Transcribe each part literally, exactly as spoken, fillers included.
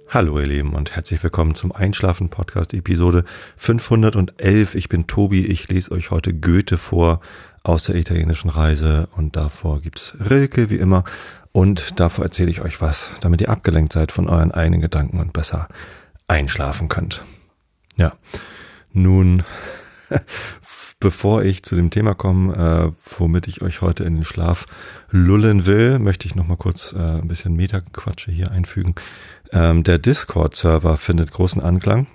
Hallo ihr Lieben und herzlich willkommen zum Einschlafen-Podcast Episode fünfhundertelf. Ich bin Tobi, ich lese euch heute Goethe vor aus der italienischen Reise und davor gibt's Rilke wie immer und davor erzähle ich euch was, damit ihr abgelenkt seid von euren eigenen Gedanken und besser einschlafen könnt. Ja, nun, bevor ich zu dem Thema komme, äh, womit ich euch heute in den Schlaf lullen will, möchte ich noch mal kurz äh, ein bisschen Meta-Quatsche hier einfügen. Ähm, der Discord-Server findet großen Anklang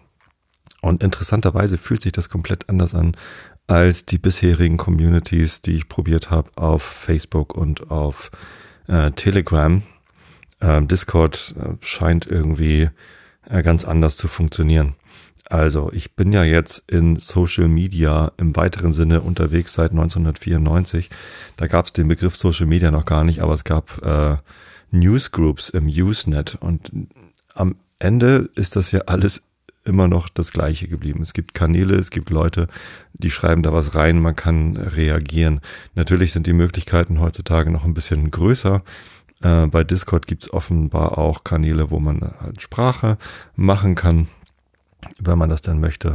und interessanterweise fühlt sich das komplett anders an als die bisherigen Communities, die ich probiert habe auf Facebook und auf äh, Telegram. Ähm, Discord äh, scheint irgendwie äh, ganz anders zu funktionieren. Also ich bin ja jetzt in Social Media im weiteren Sinne unterwegs seit neunzehnhundertvierundneunzig. Da gab es den Begriff Social Media noch gar nicht, aber es gab äh, Newsgroups im Usenet und am Ende ist das ja alles immer noch das Gleiche geblieben. Es gibt Kanäle, es gibt Leute, die schreiben da was rein, man kann reagieren. Natürlich sind die Möglichkeiten heutzutage noch ein bisschen größer. Äh, bei Discord gibt es offenbar auch Kanäle, wo man halt Sprache machen kann, wenn man das dann möchte.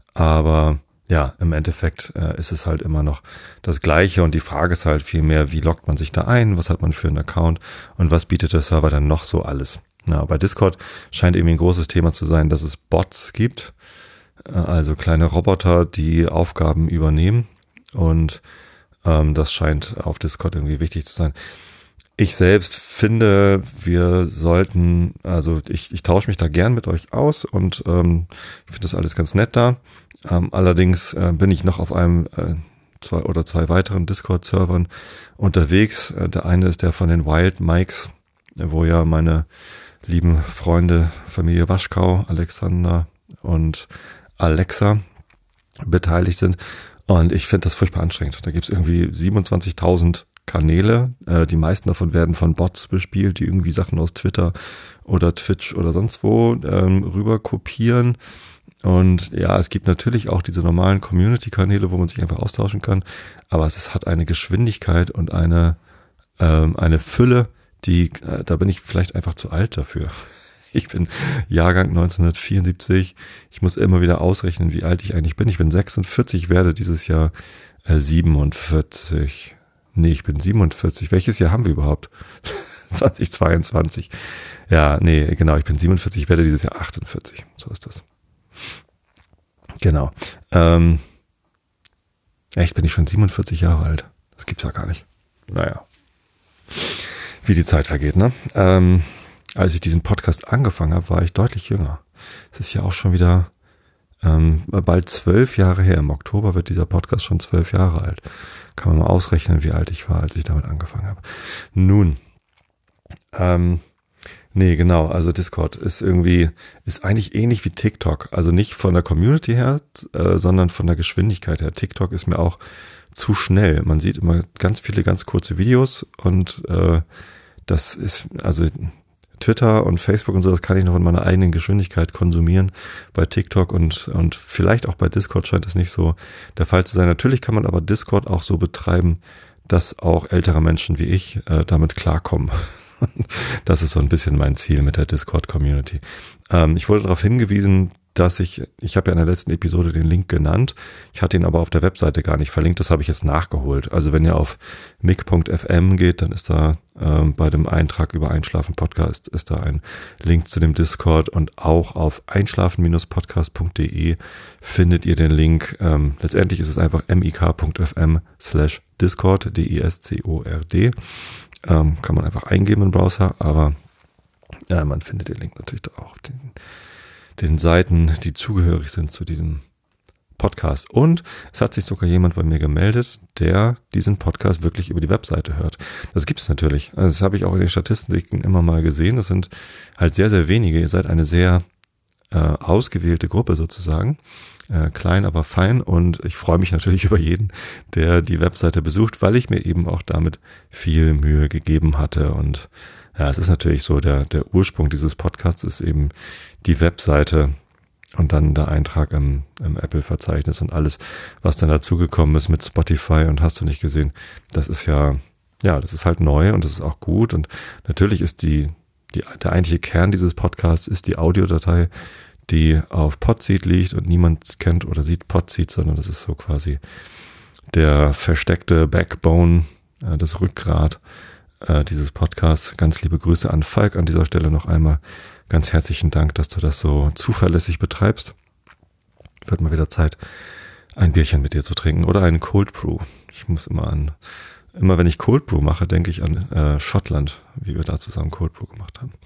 Aber ja, im Endeffekt äh, ist es halt immer noch das Gleiche und die Frage ist halt vielmehr, wie loggt man sich da ein, was hat man für einen Account und was bietet der Server dann noch so alles. Ja, bei Discord scheint irgendwie ein großes Thema zu sein, dass es Bots gibt, äh, also kleine Roboter, die Aufgaben übernehmen und ähm, das scheint auf Discord irgendwie wichtig zu sein. Ich selbst finde, wir sollten, also ich, ich tausche mich da gern mit euch aus und ähm, ich finde das alles ganz nett da. Ähm, allerdings äh, bin ich noch auf einem äh, zwei oder zwei weiteren Discord-Servern unterwegs. Äh, der eine ist der von den Wild Mikes, wo ja meine lieben Freunde, Familie Waschkau, Alexander und Alexa beteiligt sind. Und ich finde das furchtbar anstrengend. Da gibt es irgendwie siebenundzwanzigtausend Kanäle. Äh, die meisten davon werden von Bots bespielt, die irgendwie Sachen aus Twitter oder Twitch oder sonst wo ähm, rüber kopieren. Und ja, es gibt natürlich auch diese normalen Community-Kanäle, wo man sich einfach austauschen kann. Aber es ist, hat eine Geschwindigkeit und eine, ähm, eine Fülle, die, äh, da bin ich vielleicht einfach zu alt dafür. Ich bin Jahrgang neunzehnhundertvierundsiebzig. Ich muss immer wieder ausrechnen, wie alt ich eigentlich bin. Ich bin sechsundvierzig, werde dieses Jahr äh, siebenundvierzig. Nee, ich bin siebenundvierzig. Welches Jahr haben wir überhaupt? zweitausendzweiundzwanzig. Ja, nee, genau. Ich bin siebenundvierzig, ich werde dieses Jahr achtundvierzig. So ist das. Genau. Ähm, echt, bin ich schon siebenundvierzig Jahre alt? Das gibt's ja gar nicht. Naja. Wie die Zeit vergeht, ne? Ähm, als ich diesen Podcast angefangen habe, war ich deutlich jünger. Es ist ja auch schon wieder ähm, bald zwölf Jahre her. Im Oktober wird dieser Podcast schon zwölf Jahre alt. Kann man mal ausrechnen, wie alt ich war, als ich damit angefangen habe. Nun, ähm, nee, genau, also Discord ist irgendwie, ist eigentlich ähnlich wie TikTok. Also nicht von der Community her, äh, sondern von der Geschwindigkeit her. TikTok ist mir auch zu schnell. Man sieht immer ganz viele ganz kurze Videos und äh, das ist, also Twitter und Facebook und so, das kann ich noch in meiner eigenen Geschwindigkeit konsumieren. Bei TikTok und und vielleicht auch bei Discord scheint es nicht so der Fall zu sein. Natürlich kann man aber Discord auch so betreiben, dass auch ältere Menschen wie ich äh, damit klarkommen. Das ist so ein bisschen mein Ziel mit der Discord-Community. Ähm, ich wurde darauf hingewiesen, dass ich, ich habe ja in der letzten Episode den Link genannt, ich hatte ihn aber auf der Webseite gar nicht verlinkt, das habe ich jetzt nachgeholt. Also wenn ihr auf mic punkt f m geht, dann ist da ähm, bei dem Eintrag über Einschlafen Podcast ist da ein Link zu dem Discord und auch auf einschlafen Podcast punkt de findet ihr den Link. Ähm, letztendlich ist es einfach mic punkt f m slash discord, D I S C O R D. Ähm, kann man einfach eingeben im Browser, aber ja, man findet den Link natürlich auch auf den den Seiten, die zugehörig sind zu diesem Podcast. Und es hat sich sogar jemand bei mir gemeldet, der diesen Podcast wirklich über die Webseite hört. Das gibt es natürlich. Also das habe ich auch in den Statistiken immer mal gesehen. Das sind halt sehr, sehr wenige. Ihr seid eine sehr äh, ausgewählte Gruppe sozusagen. Äh, klein, aber fein. Und ich freue mich natürlich über jeden, der die Webseite besucht, weil ich mir eben auch damit viel Mühe gegeben hatte. Und ja, es ist natürlich so, der, der Ursprung dieses Podcasts ist eben die Webseite und dann der Eintrag im, im Apple-Verzeichnis und alles, was dann dazugekommen ist mit Spotify und hast du nicht gesehen. Das ist ja, ja, das ist halt neu und das ist auch gut und natürlich ist die die, der eigentliche Kern dieses Podcasts ist die Audiodatei, die auf Podseed liegt und niemand kennt oder sieht Podseed, sondern das ist so quasi der versteckte Backbone, äh, das Rückgrat äh, dieses Podcasts. Ganz liebe Grüße an Falk an dieser Stelle noch einmal. Ganz herzlichen Dank, dass du das so zuverlässig betreibst. Wird mal wieder Zeit, ein Bierchen mit dir zu trinken oder einen Cold Brew. Ich muss immer an, immer wenn ich Cold Brew mache, denke ich an äh, Schottland, wie wir da zusammen Cold Brew gemacht haben.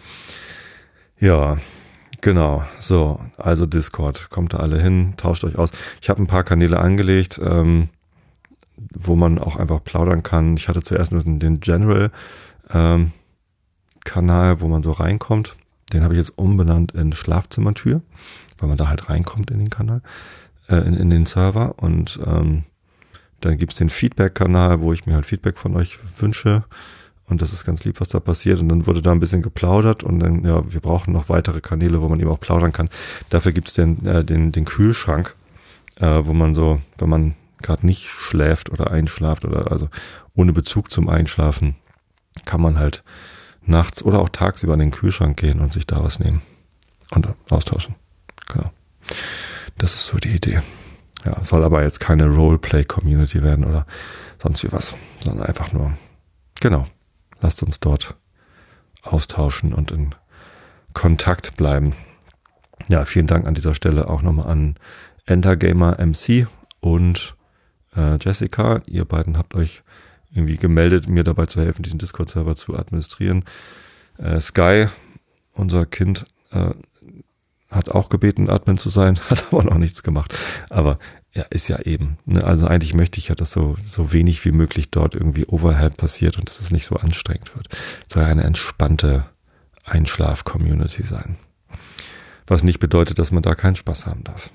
Ja, genau. So, also Discord, kommt da alle hin, tauscht euch aus. Ich habe ein paar Kanäle angelegt, ähm, wo man auch einfach plaudern kann. Ich hatte zuerst nur den General ähm, Kanal, wo man so reinkommt. Den habe ich jetzt umbenannt in Schlafzimmertür, weil man da halt reinkommt in den Kanal, äh, in, in den Server. Und ähm, dann gibt's den Feedback-Kanal, wo ich mir halt Feedback von euch wünsche. Und das ist ganz lieb, was da passiert. Und dann wurde da ein bisschen geplaudert. Und dann, ja, wir brauchen noch weitere Kanäle, wo man eben auch plaudern kann. Dafür gibt's den, äh, den, den Kühlschrank, äh, wo man so, wenn man gerade nicht schläft oder einschlaft oder also ohne Bezug zum Einschlafen, kann man halt nachts oder auch tagsüber in den Kühlschrank gehen und sich da was nehmen und austauschen. Genau. Das ist so die Idee. Ja, soll aber jetzt keine Roleplay-Community werden oder sonst wie was, sondern einfach nur, genau, lasst uns dort austauschen und in Kontakt bleiben. Ja, vielen Dank an dieser Stelle auch nochmal an Entergamer M C und äh, Jessica. Ihr beiden habt euch irgendwie gemeldet, mir dabei zu helfen, diesen Discord-Server zu administrieren. Äh, Sky, unser Kind, äh, hat auch gebeten, Admin zu sein, hat aber noch nichts gemacht. Aber ja, ist ja eben. Ne? Also eigentlich möchte ich ja, dass so so wenig wie möglich dort irgendwie Overhead passiert und dass es nicht so anstrengend wird. Es soll ja eine entspannte Einschlaf-Community sein. Was nicht bedeutet, dass man da keinen Spaß haben darf.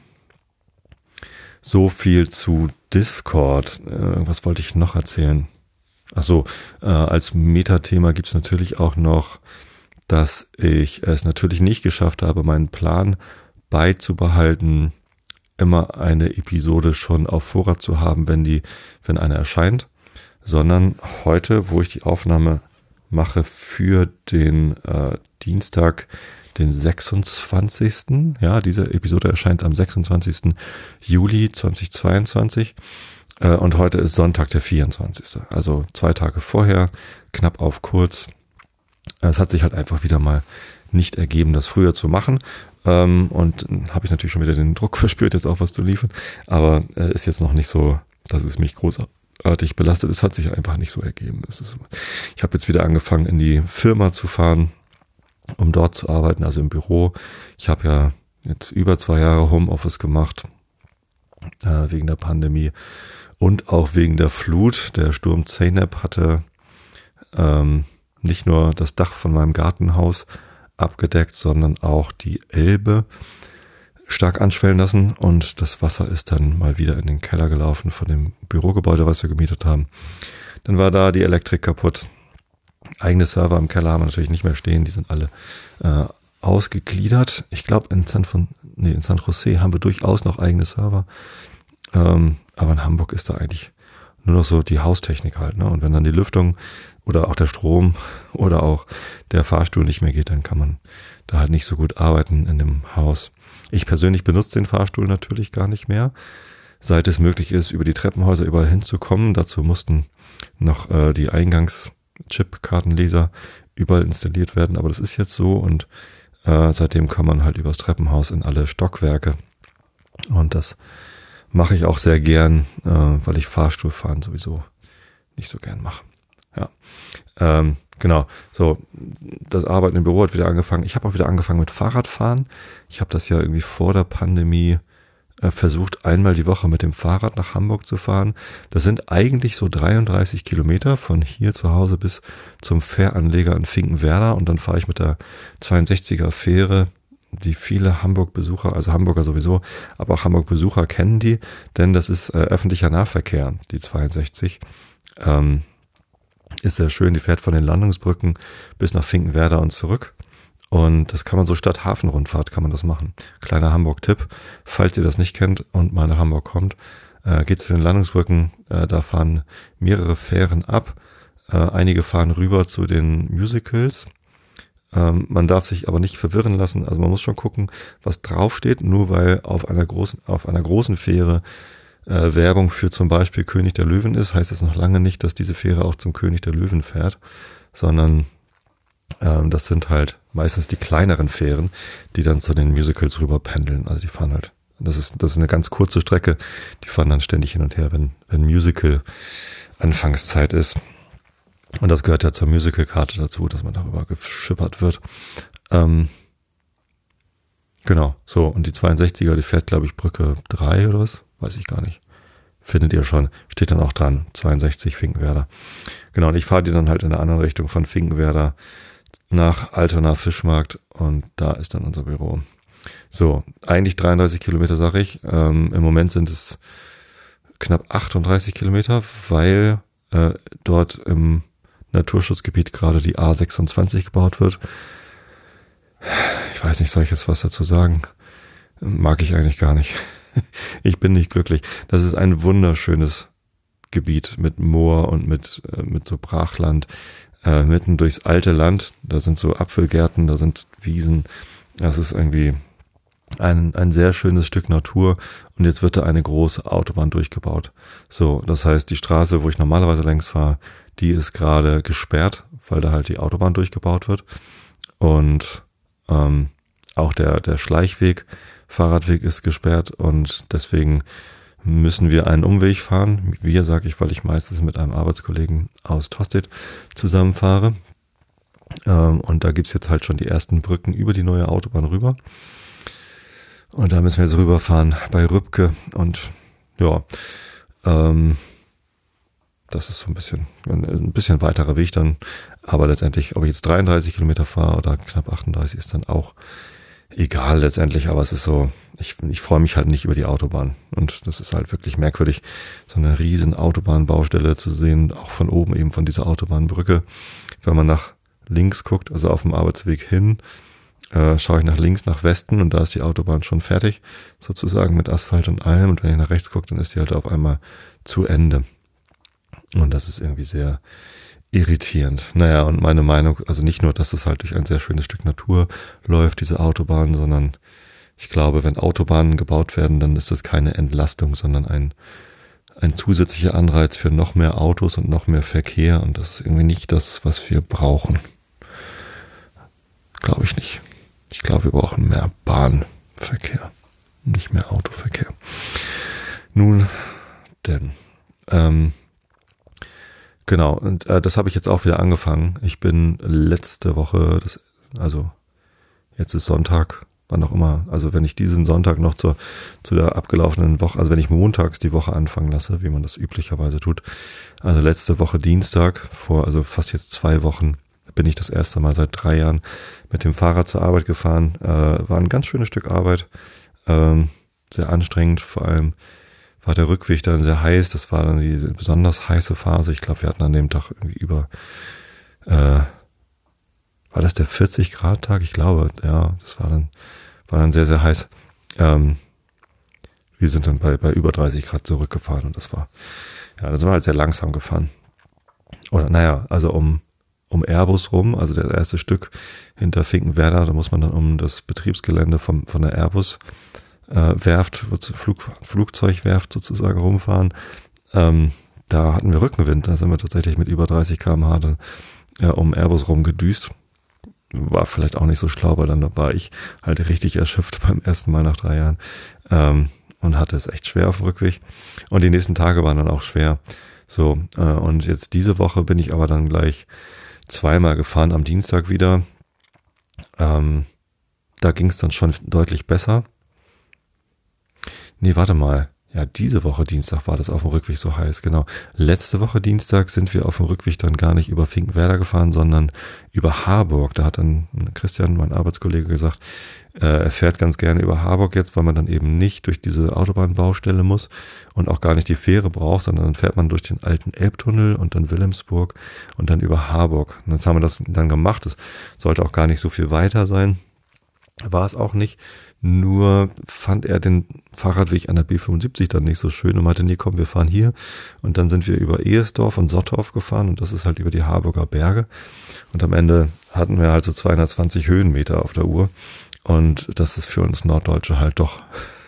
So viel zu Discord. Äh, was wollte ich noch erzählen? Ach so, äh, als Metathema gibt's natürlich auch noch, dass ich es natürlich nicht geschafft habe, meinen Plan beizubehalten, immer eine Episode schon auf Vorrat zu haben, wenn die, wenn eine erscheint, sondern heute, wo ich die Aufnahme mache für den äh, Dienstag, den sechsundzwanzigsten Ja, diese Episode erscheint am sechsundzwanzigsten Juli zweitausendzweiundzwanzig. Und heute ist Sonntag, der vierundzwanzigste Also zwei Tage vorher, knapp auf kurz. Es hat sich halt einfach wieder mal nicht ergeben, das früher zu machen. Und habe ich natürlich schon wieder den Druck verspürt, jetzt auch was zu liefern. Aber ist jetzt noch nicht so, dass es mich großartig belastet. Es hat sich einfach nicht so ergeben. Es ist, ich habe jetzt wieder angefangen, in die Firma zu fahren, um dort zu arbeiten, also im Büro. Ich habe ja jetzt über zwei Jahre Homeoffice gemacht, äh, wegen der Pandemie. Und auch wegen der Flut. Der Sturm Zeynep hatte ähm, nicht nur das Dach von meinem Gartenhaus abgedeckt, sondern auch die Elbe stark anschwellen lassen. Und das Wasser ist dann mal wieder in den Keller gelaufen von dem Bürogebäude, was wir gemietet haben. Dann war da die Elektrik kaputt. Eigene Server im Keller haben wir natürlich nicht mehr stehen. Die sind alle äh, ausgegliedert. Ich glaube, in San von, nee, in San Jose haben wir durchaus noch eigene Server. Ähm, aber in Hamburg ist da eigentlich nur noch so die Haustechnik halt, ne? Und wenn dann die Lüftung oder auch der Strom oder auch der Fahrstuhl nicht mehr geht, dann kann man da halt nicht so gut arbeiten in dem Haus. Ich persönlich benutze den Fahrstuhl natürlich gar nicht mehr, seit es möglich ist, über die Treppenhäuser überall hinzukommen. Dazu mussten noch äh, die Eingangschip-Kartenleser überall installiert werden, aber das ist jetzt so und äh, seitdem kann man halt übers Treppenhaus in alle Stockwerke und das mache ich auch sehr gern, äh, weil ich Fahrstuhlfahren sowieso nicht so gern mache. Ja, ähm, genau. So, das Arbeiten im Büro hat wieder angefangen. Ich habe auch wieder angefangen mit Fahrradfahren. Ich habe das ja irgendwie vor der Pandemie äh, versucht, einmal die Woche mit dem Fahrrad nach Hamburg zu fahren. Das sind eigentlich so dreiunddreißig Kilometer von hier zu Hause bis zum Fähranleger in Finkenwerder und dann fahre ich mit der zweiundsechziger Fähre, die viele Hamburg-Besucher, also Hamburger sowieso, aber auch Hamburg-Besucher kennen die, denn das ist äh, öffentlicher Nahverkehr, die zweiundsechzig. Ähm, ist sehr schön, die fährt von den Landungsbrücken bis nach Finkenwerder und zurück. Und das kann man so statt Hafenrundfahrt kann man das machen. Kleiner Hamburg-Tipp, falls ihr das nicht kennt und mal nach Hamburg kommt, äh, geht zu den Landungsbrücken, äh, da fahren mehrere Fähren ab. Äh, einige fahren rüber zu den Musicals, Ähm, man darf sich aber nicht verwirren lassen. Also man muss schon gucken, was draufsteht. Nur weil auf einer großen, auf einer großen Fähre äh, Werbung für zum Beispiel König der Löwen ist, heißt das noch lange nicht, dass diese Fähre auch zum König der Löwen fährt, sondern ähm, das sind halt meistens die kleineren Fähren, die dann zu den Musicals rüber pendeln. Also die fahren halt, das ist, das ist eine ganz kurze Strecke, die fahren dann ständig hin und her, wenn, wenn Musical Anfangszeit ist. Und das gehört ja zur Musical-Karte dazu, dass man darüber geschippert wird. Ähm, genau, so. Und die zweiundsechziger, die fährt, glaube ich, Brücke drei oder was? Weiß ich gar nicht. Findet ihr schon. Steht dann auch dran. zweiundsechzig Finkenwerder. Genau, und ich fahre die dann halt in der anderen Richtung von Finkenwerder nach Altona-Fischmarkt. Und da ist dann unser Büro. So, eigentlich dreiunddreißig Kilometer, sag ich. Ähm, im Moment sind es knapp achtunddreißig Kilometer, weil äh, dort im Naturschutzgebiet gerade die A sechsundzwanzig gebaut wird. Ich weiß nicht, soll ich jetzt was dazu sagen? Mag ich eigentlich gar nicht. Ich bin nicht glücklich. Das ist ein wunderschönes Gebiet mit Moor und mit, äh, mit so Brachland, äh, mitten durchs alte Land. Da sind so Apfelgärten, da sind Wiesen. Das ist irgendwie ein, ein sehr schönes Stück Natur. Und jetzt wird da eine große Autobahn durchgebaut. So, das heißt, die Straße, wo ich normalerweise längs fahre, die ist gerade gesperrt, weil da halt die Autobahn durchgebaut wird. Und ähm, auch der, der Schleichweg, Fahrradweg ist gesperrt und deswegen müssen wir einen Umweg fahren. Wir, sage ich, weil ich meistens mit einem Arbeitskollegen aus Tostedt zusammenfahre. Ähm, und da gibt's jetzt halt schon die ersten Brücken über die neue Autobahn rüber. Und da müssen wir jetzt rüberfahren bei Rübke und ja, ähm, das ist so ein bisschen, ein bisschen weiterer Weg dann. Aber letztendlich, ob ich jetzt dreiunddreißig Kilometer fahre oder knapp achtunddreißig, ist dann auch egal letztendlich. Aber es ist so, ich, ich freue mich halt nicht über die Autobahn. Und das ist halt wirklich merkwürdig, so eine riesen Autobahnbaustelle zu sehen, auch von oben eben von dieser Autobahnbrücke. Wenn man nach links guckt, also auf dem Arbeitsweg hin, äh, schaue ich nach links, nach Westen und da ist die Autobahn schon fertig, sozusagen mit Asphalt und allem. Und wenn ich nach rechts gucke, dann ist die halt auf einmal zu Ende. Und das ist irgendwie sehr irritierend. Naja, und meine Meinung, also nicht nur, dass es halt durch ein sehr schönes Stück Natur läuft, diese Autobahn, sondern ich glaube, wenn Autobahnen gebaut werden, dann ist das keine Entlastung, sondern ein, ein zusätzlicher Anreiz für noch mehr Autos und noch mehr Verkehr. Und das ist irgendwie nicht das, was wir brauchen. Glaube ich nicht. Ich glaube, wir brauchen mehr Bahnverkehr, nicht mehr Autoverkehr. Nun denn, ähm, genau, und äh, das habe ich jetzt auch wieder angefangen. Ich bin letzte Woche, das, also jetzt ist Sonntag, wann auch immer, also wenn ich diesen Sonntag noch zur, zu der abgelaufenen Woche, also wenn ich montags die Woche anfangen lasse, wie man das üblicherweise tut, also letzte Woche Dienstag, vor also fast jetzt zwei Wochen, bin ich das erste Mal seit drei Jahren mit dem Fahrrad zur Arbeit gefahren. Äh, war ein ganz schönes Stück Arbeit, ähm, sehr anstrengend, vor allem war der Rückweg dann sehr heiß, das war dann diese besonders heiße Phase. Ich glaube, wir hatten an dem Tag irgendwie über, äh, war das der vierzig Grad Tag? Ich glaube, ja, das war dann, war dann sehr, sehr heiß. Ähm, wir sind dann bei, bei über dreißig Grad zurückgefahren und das war, ja, das war halt sehr langsam gefahren. Oder, naja, also um, um Airbus rum, also das erste Stück hinter Finkenwerder, da muss man dann um das Betriebsgelände vom, von der Airbus äh, Werft, Flug, Flugzeugwerft sozusagen rumfahren. Ähm, da hatten wir Rückenwind, da sind wir tatsächlich mit über dreißig Kilometer pro Stunde dann, äh, um Airbus rum gedüst. War vielleicht auch nicht so schlau, weil dann war ich halt richtig erschöpft beim ersten Mal nach drei Jahren ähm, und hatte es echt schwer auf dem Rückweg. Und die nächsten Tage waren dann auch schwer. So, äh, und jetzt diese Woche bin ich aber dann gleich zweimal gefahren, am Dienstag wieder. Ähm, da ging es dann schon deutlich besser. Nee, warte mal. Ja, diese Woche Dienstag war das auf dem Rückweg so heiß, genau. Letzte Woche Dienstag sind wir auf dem Rückweg dann gar nicht über Finkenwerder gefahren, sondern über Harburg. Da hat dann Christian, mein Arbeitskollege, gesagt, äh, er fährt ganz gerne über Harburg jetzt, weil man dann eben nicht durch diese Autobahnbaustelle muss und auch gar nicht die Fähre braucht, sondern dann fährt man durch den alten Elbtunnel und dann Wilhelmsburg und dann über Harburg. Und jetzt haben wir das dann gemacht. Es sollte auch gar nicht so viel weiter sein. War es auch nicht, nur fand er den Fahrradweg an der B fünfundsiebzig dann nicht so schön und meinte, nee, komm, wir fahren hier. Und dann sind wir über Ehesdorf und Sottorf gefahren und das ist halt über die Harburger Berge. Und am Ende hatten wir halt so zweihundertzwanzig Höhenmeter auf der Uhr und das ist für uns Norddeutsche halt doch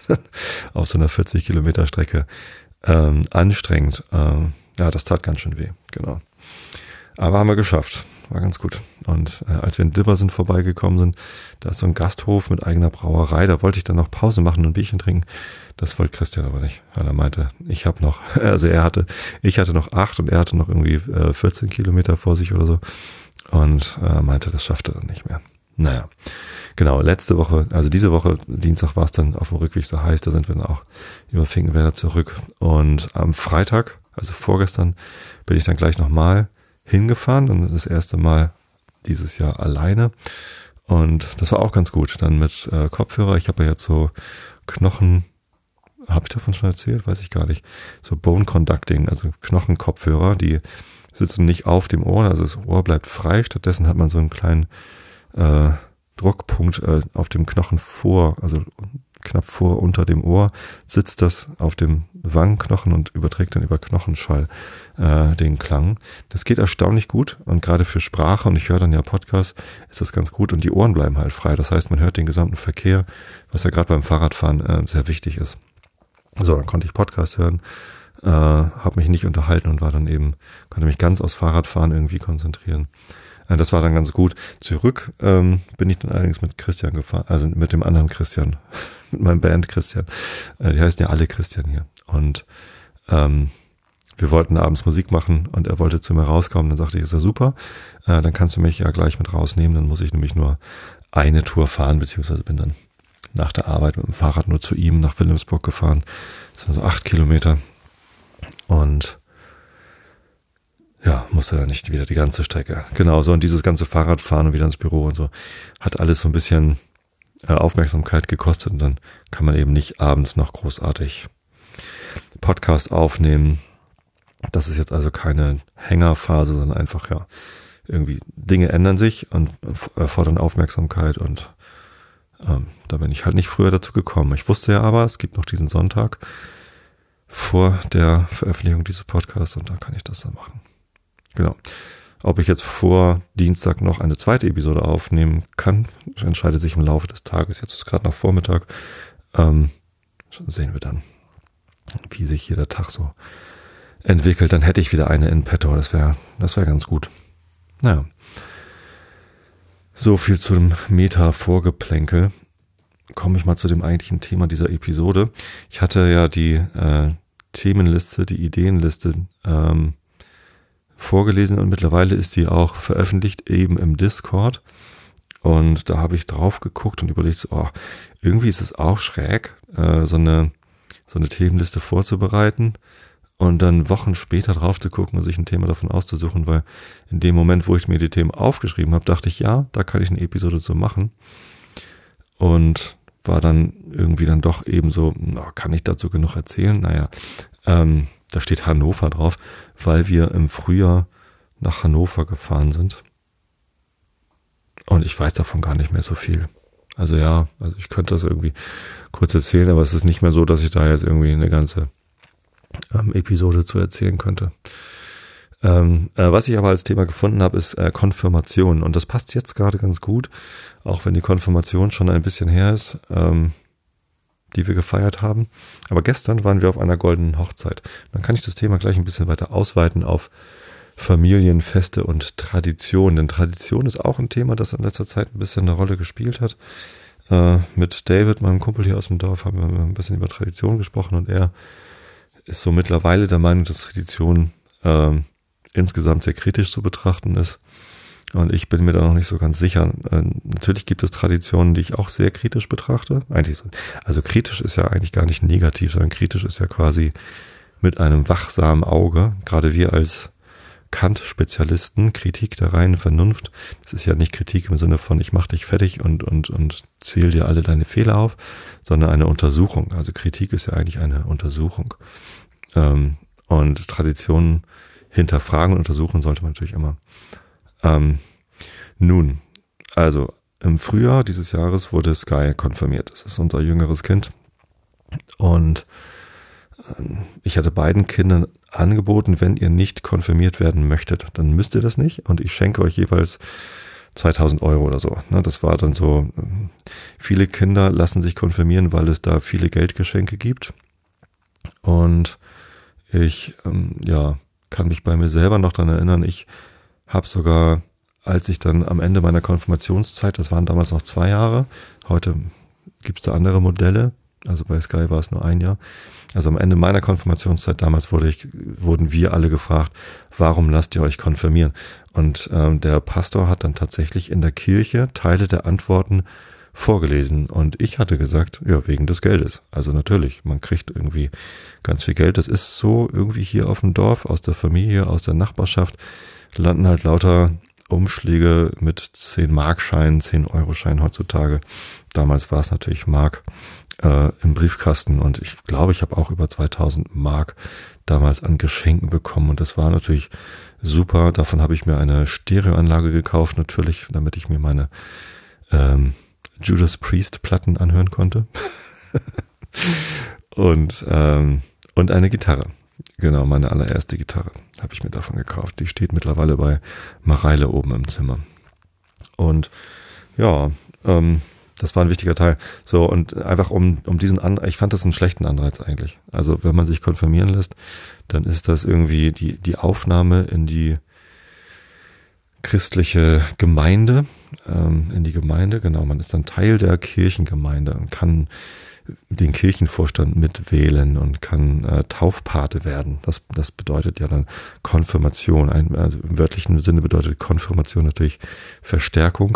auf so einer vierzig Kilometer Strecke ähm, anstrengend. Ähm, ja, das tat ganz schön weh, genau. Aber haben wir geschafft. War ganz gut. Und äh, als wir in Dilbersinn vorbeigekommen sind, da ist so ein Gasthof mit eigener Brauerei, da wollte ich dann noch Pause machen und ein Bierchen trinken. Das wollte Christian aber nicht, weil er meinte, ich habe noch, also er hatte, ich hatte noch acht und er hatte noch irgendwie äh, vierzehn Kilometer vor sich oder so und äh, meinte, das schafft er dann nicht mehr. Naja, genau, letzte Woche, also diese Woche, Dienstag war es dann auf dem Rückweg so heiß, da sind wir dann auch über Finkenwerder zurück und am Freitag, also vorgestern, bin ich dann gleich nochmal hingefahren und das erste Mal dieses Jahr alleine und das war auch ganz gut, dann mit äh, Kopfhörer, ich habe ja jetzt so Knochen, habe ich davon schon erzählt, weiß ich gar nicht, so Bone Conducting, also Knochenkopfhörer, die sitzen nicht auf dem Ohr, also das Ohr bleibt frei, stattdessen hat man so einen kleinen äh, Druckpunkt äh, auf dem Knochen vor, also knapp vor unter dem Ohr, sitzt das auf dem Wangenknochen und überträgt dann über Knochenschall äh, den Klang. Das geht erstaunlich gut und gerade für Sprache, und ich höre dann ja Podcasts, ist das ganz gut und die Ohren bleiben halt frei. Das heißt, man hört den gesamten Verkehr, was ja gerade beim Fahrradfahren äh, sehr wichtig ist. So, dann konnte ich Podcast hören, äh, habe mich nicht unterhalten und war dann eben, konnte mich ganz aufs Fahrradfahren irgendwie konzentrieren. Äh, das war dann ganz gut. Zurück ähm, bin ich dann allerdings mit Christian gefahren, also mit dem anderen Christian, mit meinem Band Christian. Äh, die heißen ja alle Christian hier. Und ähm, wir wollten abends Musik machen und er wollte zu mir rauskommen. Dann sagte ich, ist ja super, äh, dann kannst du mich ja gleich mit rausnehmen. Dann muss ich nämlich nur eine Tour fahren, beziehungsweise bin dann nach der Arbeit mit dem Fahrrad nur zu ihm nach Wilhelmsburg gefahren. Das sind so acht Kilometer. Und ja, musste dann nicht wieder die ganze Strecke. Genau, so und dieses ganze Fahrradfahren und wieder ins Büro und so hat alles so ein bisschen äh, Aufmerksamkeit gekostet und dann kann man eben nicht abends noch großartig Podcast aufnehmen. Das ist jetzt also keine Hängerphase, sondern einfach, ja, irgendwie Dinge ändern sich und erfordern Aufmerksamkeit und ähm, da bin ich halt nicht früher dazu gekommen. Ich wusste ja aber, es gibt noch diesen Sonntag vor der Veröffentlichung dieses Podcasts und da kann ich das dann machen. Genau. Ob ich jetzt vor Dienstag noch eine zweite Episode aufnehmen kann, entscheidet sich im Laufe des Tages. Jetzt ist gerade noch Vormittag. Ähm, sehen wir dann, wie sich jeder Tag so entwickelt. Dann hätte ich wieder eine in petto. Das wäre das wäre ganz gut. Naja. So viel zu dem Meta-Vorgeplänkel. Komme ich mal zu dem eigentlichen Thema dieser Episode. Ich hatte ja die äh, Themenliste, die Ideenliste ähm, vorgelesen und mittlerweile ist die auch veröffentlicht, eben im Discord. Und da habe ich drauf geguckt und überlegt, so, oh, irgendwie ist es auch schräg, äh, so eine so eine Themenliste vorzubereiten und dann Wochen später drauf zu gucken und sich ein Thema davon auszusuchen, weil in dem Moment, wo ich mir die Themen aufgeschrieben habe, dachte ich, ja, da kann ich eine Episode zu machen. Und war dann irgendwie dann doch eben so, oh, kann ich dazu genug erzählen? Naja, ähm, da steht Hannover drauf, weil wir im Frühjahr nach Hannover gefahren sind. Und ich weiß davon gar nicht mehr so viel. Also ja, also ich könnte das irgendwie kurz erzählen, aber es ist nicht mehr so, dass ich da jetzt irgendwie eine ganze ähm, Episode zu erzählen könnte. Ähm, äh, was ich aber als Thema gefunden habe, ist äh, Konfirmation. Und das passt jetzt gerade ganz gut, auch wenn die Konfirmation schon ein bisschen her ist, ähm, die wir gefeiert haben. Aber gestern waren wir auf einer goldenen Hochzeit. Dann kann ich das Thema gleich ein bisschen weiter ausweiten auf Familienfeste und Tradition. Denn Tradition ist auch ein Thema, das in letzter Zeit ein bisschen eine Rolle gespielt hat. Äh, mit David, meinem Kumpel hier aus dem Dorf, haben wir ein bisschen über Tradition gesprochen und er ist so mittlerweile der Meinung, dass Tradition äh, insgesamt sehr kritisch zu betrachten ist. Und ich bin mir da noch nicht so ganz sicher. Äh, natürlich gibt es Traditionen, die ich auch sehr kritisch betrachte. Eigentlich so. Also kritisch ist ja eigentlich gar nicht negativ, sondern kritisch ist ja quasi mit einem wachsamen Auge. Gerade wir als Kant-Spezialisten, Kritik der reinen Vernunft. Das ist ja nicht Kritik im Sinne von, ich mach dich fertig und, und, und zähl dir alle deine Fehler auf, sondern eine Untersuchung. Also Kritik ist ja eigentlich eine Untersuchung. Ähm, und Traditionen hinterfragen und untersuchen sollte man natürlich immer. Ähm, nun, also im Frühjahr dieses Jahres wurde Sky konfirmiert. Das ist unser jüngeres Kind. Und ich hatte beiden Kindern angeboten, wenn ihr nicht konfirmiert werden möchtet, dann müsst ihr das nicht. Und ich schenke euch jeweils zweitausend Euro oder so. Das war dann so, viele Kinder lassen sich konfirmieren, weil es da viele Geldgeschenke gibt. Und ich, ja, kann mich bei mir selber noch daran erinnern, ich habe sogar, als ich dann am Ende meiner Konfirmationszeit, das waren damals noch zwei Jahre, heute gibt es da andere Modelle, also bei Sky war es nur ein Jahr, also am Ende meiner Konfirmationszeit damals wurde ich, wurden wir alle gefragt, warum lasst ihr euch konfirmieren? Und ähm, der Pastor hat dann tatsächlich in der Kirche Teile der Antworten vorgelesen und ich hatte gesagt, ja, wegen des Geldes. Also natürlich, man kriegt irgendwie ganz viel Geld. Das ist so irgendwie hier auf dem Dorf, aus der Familie, aus der Nachbarschaft, landen halt lauter Umschläge mit zehn Markscheinen, zehn Euroscheinen heutzutage. Damals war es natürlich Mark äh, im Briefkasten und ich glaube, ich habe auch über zweitausend Mark damals an Geschenken bekommen und das war natürlich super. Davon habe ich mir eine Stereoanlage gekauft, natürlich, damit ich mir meine ähm, Judas Priest Platten anhören konnte und ähm, und eine Gitarre. Genau, meine allererste Gitarre habe ich mir davon gekauft. Die steht mittlerweile bei Mareile oben im Zimmer. Und ja, ähm, das war ein wichtiger Teil. So, und einfach um um diesen Anreiz, ich fand das einen schlechten Anreiz eigentlich. Also wenn man sich konfirmieren lässt, dann ist das irgendwie die die Aufnahme in die christliche Gemeinde, ähm, in die Gemeinde, genau, man ist dann Teil der Kirchengemeinde und kann den Kirchenvorstand mitwählen und kann äh, Taufpate werden. Das, das bedeutet ja dann Konfirmation. Ein, also im wörtlichen Sinne bedeutet Konfirmation natürlich Verstärkung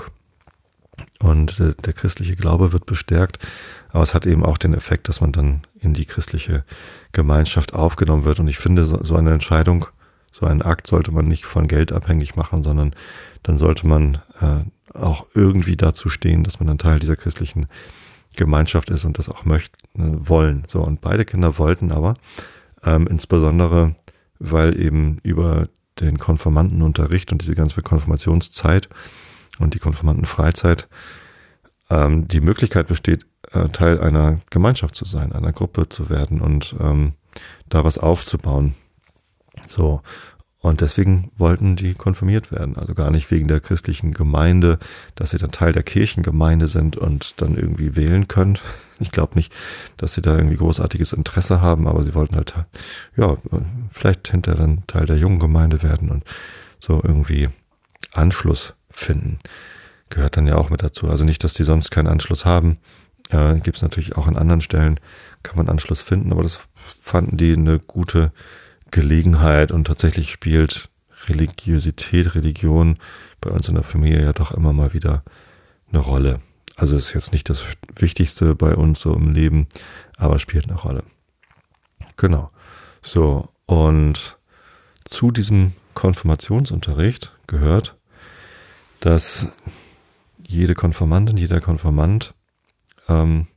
und äh, der christliche Glaube wird bestärkt, aber es hat eben auch den Effekt, dass man dann in die christliche Gemeinschaft aufgenommen wird und ich finde, so, so eine Entscheidung, so einen Akt sollte man nicht von Geld abhängig machen, sondern dann sollte man äh, auch irgendwie dazu stehen, dass man ein Teil dieser christlichen Gemeinschaft ist und das auch möchten, äh, wollen. So, und beide Kinder wollten aber, ähm, insbesondere, weil eben über den Konfirmandenunterricht und diese ganze Konfirmationszeit und die Konfirmandenfreizeit ähm, die Möglichkeit besteht, äh, Teil einer Gemeinschaft zu sein, einer Gruppe zu werden und ähm, da was aufzubauen. So, und deswegen wollten die konfirmiert werden, also gar nicht wegen der christlichen Gemeinde, dass sie dann Teil der Kirchengemeinde sind und dann irgendwie wählen können. Ich glaube nicht, dass sie da irgendwie großartiges Interesse haben, aber sie wollten halt, ja, vielleicht hinterher dann Teil der jungen Gemeinde werden und so irgendwie Anschluss finden. Gehört dann ja auch mit dazu. Also nicht, dass die sonst keinen Anschluss haben. Äh, gibt es natürlich auch an anderen Stellen, kann man Anschluss finden, aber das fanden die eine gute Gelegenheit und tatsächlich spielt Religiosität, Religion bei uns in der Familie ja doch immer mal wieder eine Rolle. Also ist jetzt nicht das Wichtigste bei uns so im Leben, aber spielt eine Rolle. Genau. So, und zu diesem Konfirmationsunterricht gehört, dass jede Konfirmandin, jeder Konfirmand ähm,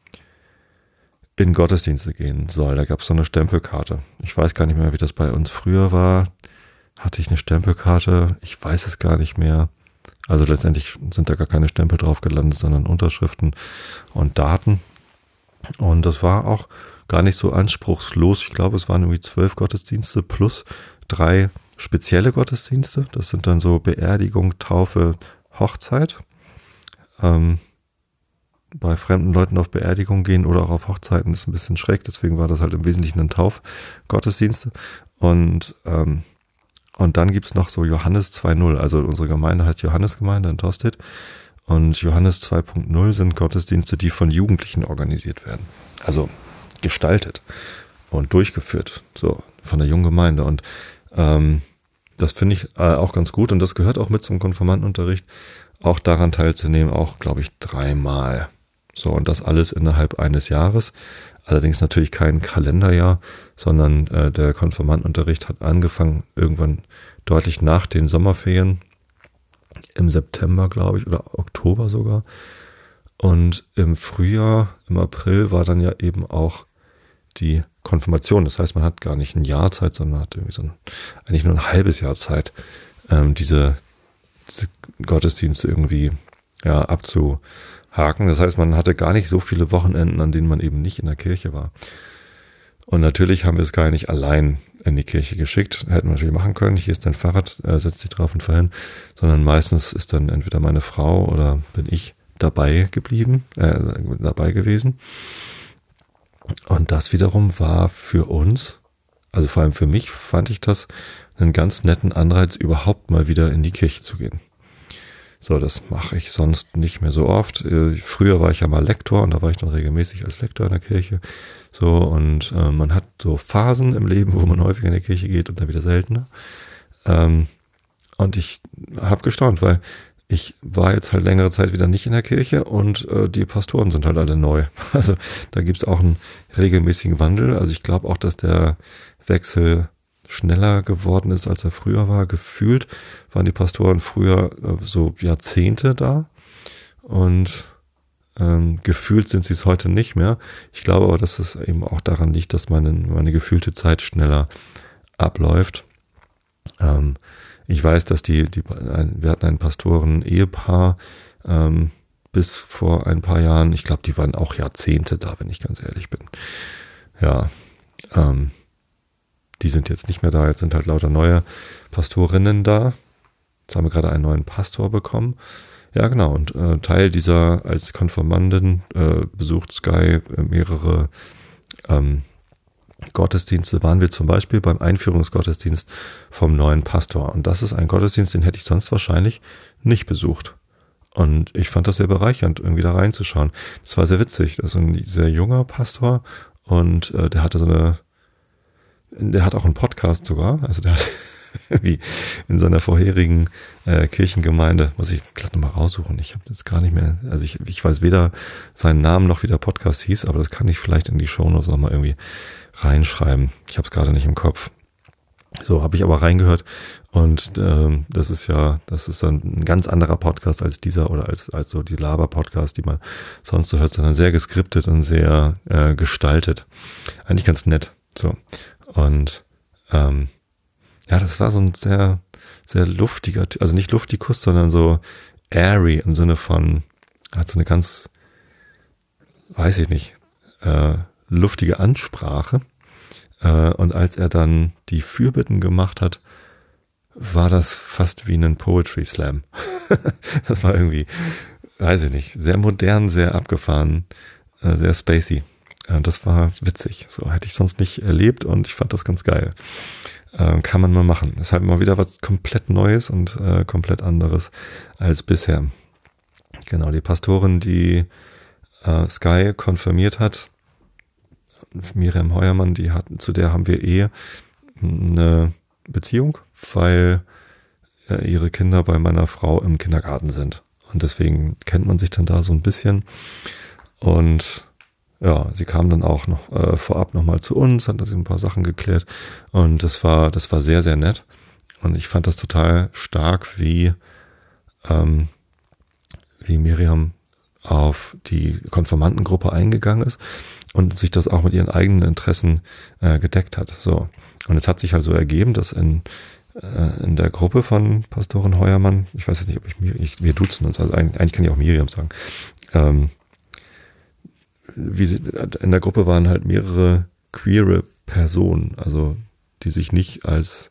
in Gottesdienste gehen soll. Da gab es so eine Stempelkarte. Ich weiß gar nicht mehr, wie das bei uns früher war. Hatte ich eine Stempelkarte? Ich weiß es gar nicht mehr. Also letztendlich sind da gar keine Stempel drauf gelandet, sondern Unterschriften und Daten. Und das war auch gar nicht so anspruchslos. Ich glaube, es waren irgendwie zwölf Gottesdienste plus drei spezielle Gottesdienste. Das sind dann so Beerdigung, Taufe, Hochzeit. Ähm, bei fremden Leuten auf Beerdigung gehen oder auch auf Hochzeiten ist ein bisschen schräg, deswegen war das halt im Wesentlichen ein Taufgottesdienst. Und ähm, und dann gibt's noch so Johannes zwei Punkt null, also unsere Gemeinde heißt Johannesgemeinde in Tostedt und Johannes zwei Punkt null sind Gottesdienste, die von Jugendlichen organisiert werden, also gestaltet und durchgeführt, so von der jungen Gemeinde und ähm, das finde ich äh, auch ganz gut und das gehört auch mit zum Konfirmandenunterricht, auch daran teilzunehmen, auch glaube ich dreimal. So, und das alles innerhalb eines Jahres. Allerdings natürlich kein Kalenderjahr, sondern äh, der Konfirmandenunterricht hat angefangen irgendwann deutlich nach den Sommerferien, im September, glaube ich, oder Oktober sogar. Und im Frühjahr, im April war dann ja eben auch die Konfirmation. Das heißt, man hat gar nicht ein Jahr Zeit, sondern hat irgendwie so ein, eigentlich nur ein halbes Jahr Zeit, ähm, diese, diese Gottesdienste irgendwie ja, abzuhaken. Das heißt, man hatte gar nicht so viele Wochenenden, an denen man eben nicht in der Kirche war. Und natürlich haben wir es gar nicht allein in die Kirche geschickt. Hätten wir natürlich machen können. Hier ist dein Fahrrad, äh, setz dich drauf und fahr hin. Sondern meistens ist dann entweder meine Frau oder bin ich dabei geblieben, äh, dabei gewesen. Und das wiederum war für uns, also vor allem für mich, fand ich das einen ganz netten Anreiz, überhaupt mal wieder in die Kirche zu gehen. So, das mache ich sonst nicht mehr so oft. Früher war ich ja mal Lektor und da war ich dann regelmäßig als Lektor in der Kirche. So, und äh, man hat so Phasen im Leben, wo man häufig in der Kirche geht und dann wieder seltener. Ähm, und ich habe gestaunt, weil ich war jetzt halt längere Zeit wieder nicht in der Kirche und äh, die Pastoren sind halt alle neu. Also da gibt's auch einen regelmäßigen Wandel. Also ich glaube auch, dass der Wechsel schneller geworden ist, als er früher war. Gefühlt waren die Pastoren früher äh, so Jahrzehnte da und ähm, gefühlt sind sie es heute nicht mehr. Ich glaube aber, dass es eben auch daran liegt, dass meine, meine gefühlte Zeit schneller abläuft. Ähm, ich weiß, dass die, die wir hatten ein Pastoren-Ehepaar ähm, bis vor ein paar Jahren. Ich glaube, die waren auch Jahrzehnte da, wenn ich ganz ehrlich bin. Ja, ähm, die sind jetzt nicht mehr da, jetzt sind halt lauter neue Pastorinnen da. Jetzt haben wir gerade einen neuen Pastor bekommen. Ja, genau, und äh, Teil dieser, als Konfirmandin äh, besucht Sky äh, mehrere ähm, Gottesdienste, waren wir zum Beispiel beim Einführungsgottesdienst vom neuen Pastor. Und das ist ein Gottesdienst, den hätte ich sonst wahrscheinlich nicht besucht. Und ich fand das sehr bereichernd, irgendwie da reinzuschauen. Das war sehr witzig. Das ist ein sehr junger Pastor und äh, der hatte so eine Der hat auch einen Podcast sogar, also der hat wie in seiner vorherigen äh, Kirchengemeinde, muss ich gleich nochmal raussuchen, ich habe das gar nicht mehr, also ich, ich weiß weder seinen Namen noch wie der Podcast hieß, aber das kann ich vielleicht in die Shownotes nochmal irgendwie reinschreiben. Ich habe es gerade nicht im Kopf. So, habe ich aber reingehört und ähm, das ist ja, das ist dann ein ganz anderer Podcast als dieser oder als als so die Laber-Podcast, die man sonst so hört, sondern sehr geskriptet und sehr äh, gestaltet. Eigentlich ganz nett. So. Und ähm, ja, das war so ein sehr, sehr luftiger, also nicht Luftikus, sondern so airy im Sinne von, hat so eine ganz, weiß ich nicht, äh, luftige Ansprache. Äh, und als er dann die Fürbitten gemacht hat, war das fast wie ein Poetry Slam. Das war irgendwie, weiß ich nicht, sehr modern, sehr abgefahren, äh, sehr spacey. Das war witzig. So hätte ich sonst nicht erlebt und ich fand das ganz geil. Äh, kann man mal machen. Ist halt mal wieder was komplett Neues und äh, komplett anderes als bisher. Genau, die Pastorin, die äh, Sky konfirmiert hat, Miriam Heuermann, die hat, zu der haben wir eh eine Beziehung, weil äh, ihre Kinder bei meiner Frau im Kindergarten sind. Und deswegen kennt man sich dann da so ein bisschen. Und ja, sie kam dann auch noch äh, vorab nochmal zu uns, hat das ein paar Sachen geklärt und das war, das war sehr, sehr nett und ich fand das total stark, wie, ähm, wie Miriam auf die Konfirmandengruppe eingegangen ist und sich das auch mit ihren eigenen Interessen äh, gedeckt hat. So, und es hat sich halt so ergeben, dass in äh, in der Gruppe von Pastorin Heuermann, ich weiß jetzt nicht, ob ich mir, ich, wir duzen uns, also eigentlich, eigentlich kann ich auch Miriam sagen, ähm, wie sie, in der Gruppe waren halt mehrere queere Personen, also die sich nicht als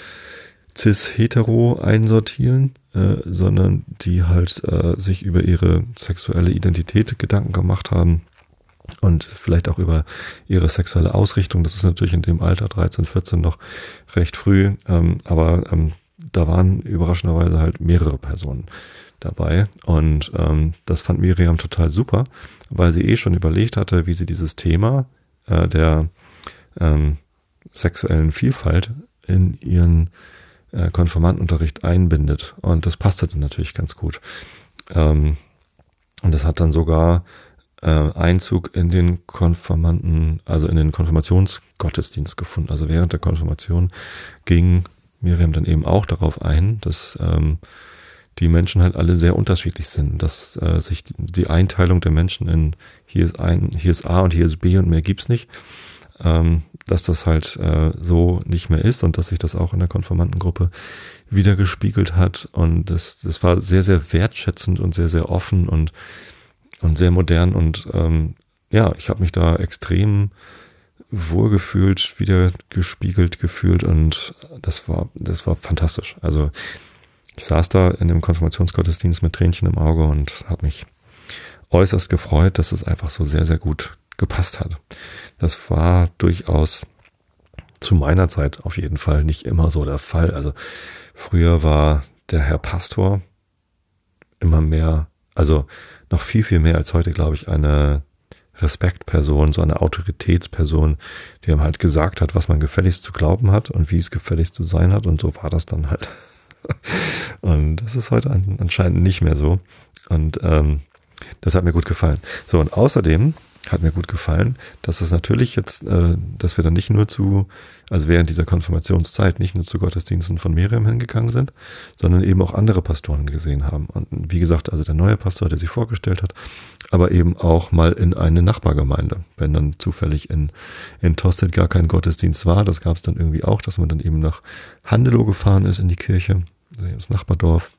cis-hetero einsortieren, äh, sondern die halt äh, sich über ihre sexuelle Identität Gedanken gemacht haben und vielleicht auch über ihre sexuelle Ausrichtung. Das ist natürlich in dem Alter dreizehn, vierzehn noch recht früh, ähm, aber ähm, da waren überraschenderweise halt mehrere Personen dabei und ähm, das fand Miriam total super, weil sie eh schon überlegt hatte, wie sie dieses Thema äh, der ähm, sexuellen Vielfalt in ihren äh, Konfirmandenunterricht einbindet und das passte dann natürlich ganz gut. Ähm, und das hat dann sogar äh, Einzug in den Konfirmanden, also in den Konfirmationsgottesdienst gefunden. Also während der Konfirmation ging Miriam dann eben auch darauf ein, dass ähm, die Menschen halt alle sehr unterschiedlich sind, dass äh, sich die, die Einteilung der Menschen in hier ist ein, hier ist A und hier ist B und mehr gibt's nicht, ähm, dass das halt äh, so nicht mehr ist und dass sich das auch in der Konfirmandengruppe wieder gespiegelt hat. Und das, das war sehr, sehr wertschätzend und sehr, sehr offen und, und sehr modern. Und ähm, ja, ich habe mich da extrem wohlgefühlt, wieder gespiegelt gefühlt und das war, das war fantastisch. Also ich saß da in dem Konfirmationsgottesdienst mit Tränchen im Auge und habe mich äußerst gefreut, dass es einfach so sehr, sehr gut gepasst hat. Das war durchaus zu meiner Zeit auf jeden Fall nicht immer so der Fall. Also früher war der Herr Pastor immer mehr, also noch viel, viel mehr als heute, glaube ich, eine Respektperson, so eine Autoritätsperson, die ihm halt gesagt hat, was man gefälligst zu glauben hat und wie es gefälligst zu sein hat, und so war das dann halt. Und das ist heute anscheinend nicht mehr so. Und ähm, das hat mir gut gefallen. So, und außerdem hat mir gut gefallen, dass es natürlich jetzt, äh, dass wir dann nicht nur zu, also während dieser Konfirmationszeit nicht nur zu Gottesdiensten von Miriam hingegangen sind, sondern eben auch andere Pastoren gesehen haben. Und wie gesagt, also der neue Pastor, der sich vorgestellt hat, aber eben auch mal in eine Nachbargemeinde. Wenn dann zufällig in, in Tostedt gar kein Gottesdienst war, das gab es dann irgendwie auch, dass man dann eben nach Handelow gefahren ist in die Kirche, das Nachbardorf,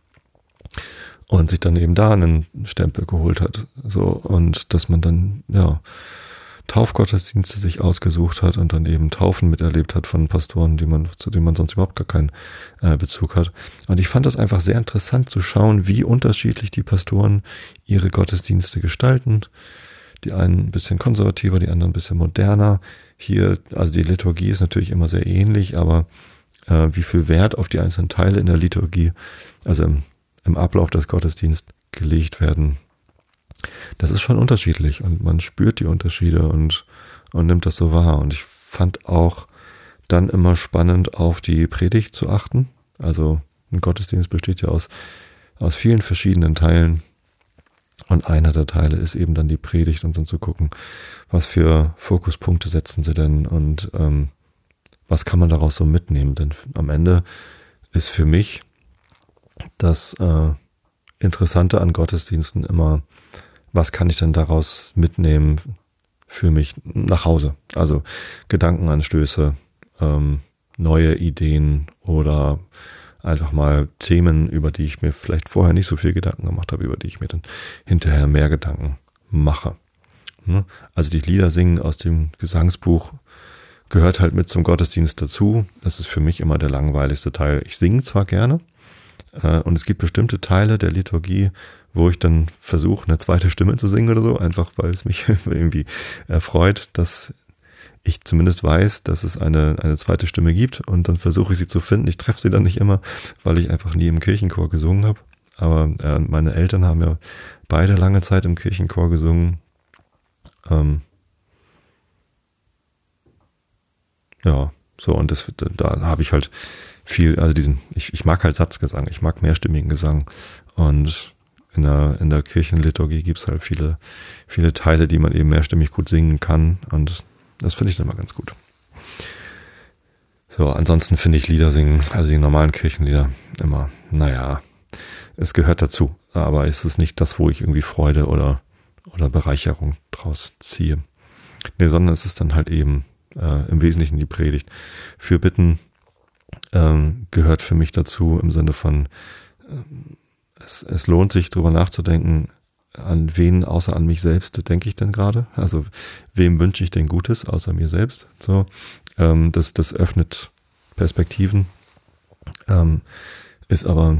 und sich dann eben da einen Stempel geholt hat. So, und dass man dann, ja, Taufgottesdienste sich ausgesucht hat und dann eben Taufen miterlebt hat von Pastoren, die man, zu denen man sonst überhaupt gar keinen äh, Bezug hat. Und ich fand das einfach sehr interessant zu schauen, wie unterschiedlich die Pastoren ihre Gottesdienste gestalten. Die einen ein bisschen konservativer, die anderen ein bisschen moderner. Hier, also die Liturgie ist natürlich immer sehr ähnlich, aber äh, wie viel Wert auf die einzelnen Teile in der Liturgie, also im im Ablauf des Gottesdienstes gelegt werden. Das ist schon unterschiedlich und man spürt die Unterschiede und, und nimmt das so wahr. Und ich fand auch dann immer spannend, auf die Predigt zu achten. Also ein Gottesdienst besteht ja aus, aus vielen verschiedenen Teilen. Und einer der Teile ist eben dann die Predigt und dann zu gucken, was für Fokuspunkte setzen sie denn und ähm, was kann man daraus so mitnehmen. Denn am Ende ist für mich das äh, Interessante an Gottesdiensten immer, was kann ich denn daraus mitnehmen für mich nach Hause? Also Gedankenanstöße, ähm, neue Ideen oder einfach mal Themen, über die ich mir vielleicht vorher nicht so viel Gedanken gemacht habe, über die ich mir dann hinterher mehr Gedanken mache. Also die Lieder singen aus dem Gesangsbuch gehört halt mit zum Gottesdienst dazu. Das ist für mich immer der langweiligste Teil. Ich singe zwar gerne, und es gibt bestimmte Teile der Liturgie, wo ich dann versuche, eine zweite Stimme zu singen oder so, einfach weil es mich irgendwie erfreut, dass ich zumindest weiß, dass es eine, eine zweite Stimme gibt, und dann versuche ich sie zu finden. Ich treffe sie dann nicht immer, weil ich einfach nie im Kirchenchor gesungen habe. Aber äh, meine Eltern haben ja beide lange Zeit im Kirchenchor gesungen. Ähm, ja, so, und das, da habe ich halt viel, also diesen, ich, ich mag halt Satzgesang, ich mag mehrstimmigen Gesang, und in der, in der Kirchenliturgie gibt's halt viele, viele Teile, die man eben mehrstimmig gut singen kann, und das finde ich dann mal ganz gut. So, ansonsten finde ich Lieder singen, also die normalen Kirchenlieder, immer, naja, es gehört dazu, aber es ist nicht das, wo ich irgendwie Freude oder, oder Bereicherung draus ziehe. Nee, sondern es ist dann halt eben äh, im Wesentlichen die Predigt. Für Bitten Ähm, gehört für mich dazu im Sinne von, ähm, es, es lohnt sich drüber nachzudenken, an wen außer an mich selbst denke ich denn gerade? Also wem wünsche ich denn Gutes außer mir selbst? So, ähm, das, das öffnet Perspektiven, ähm, ist aber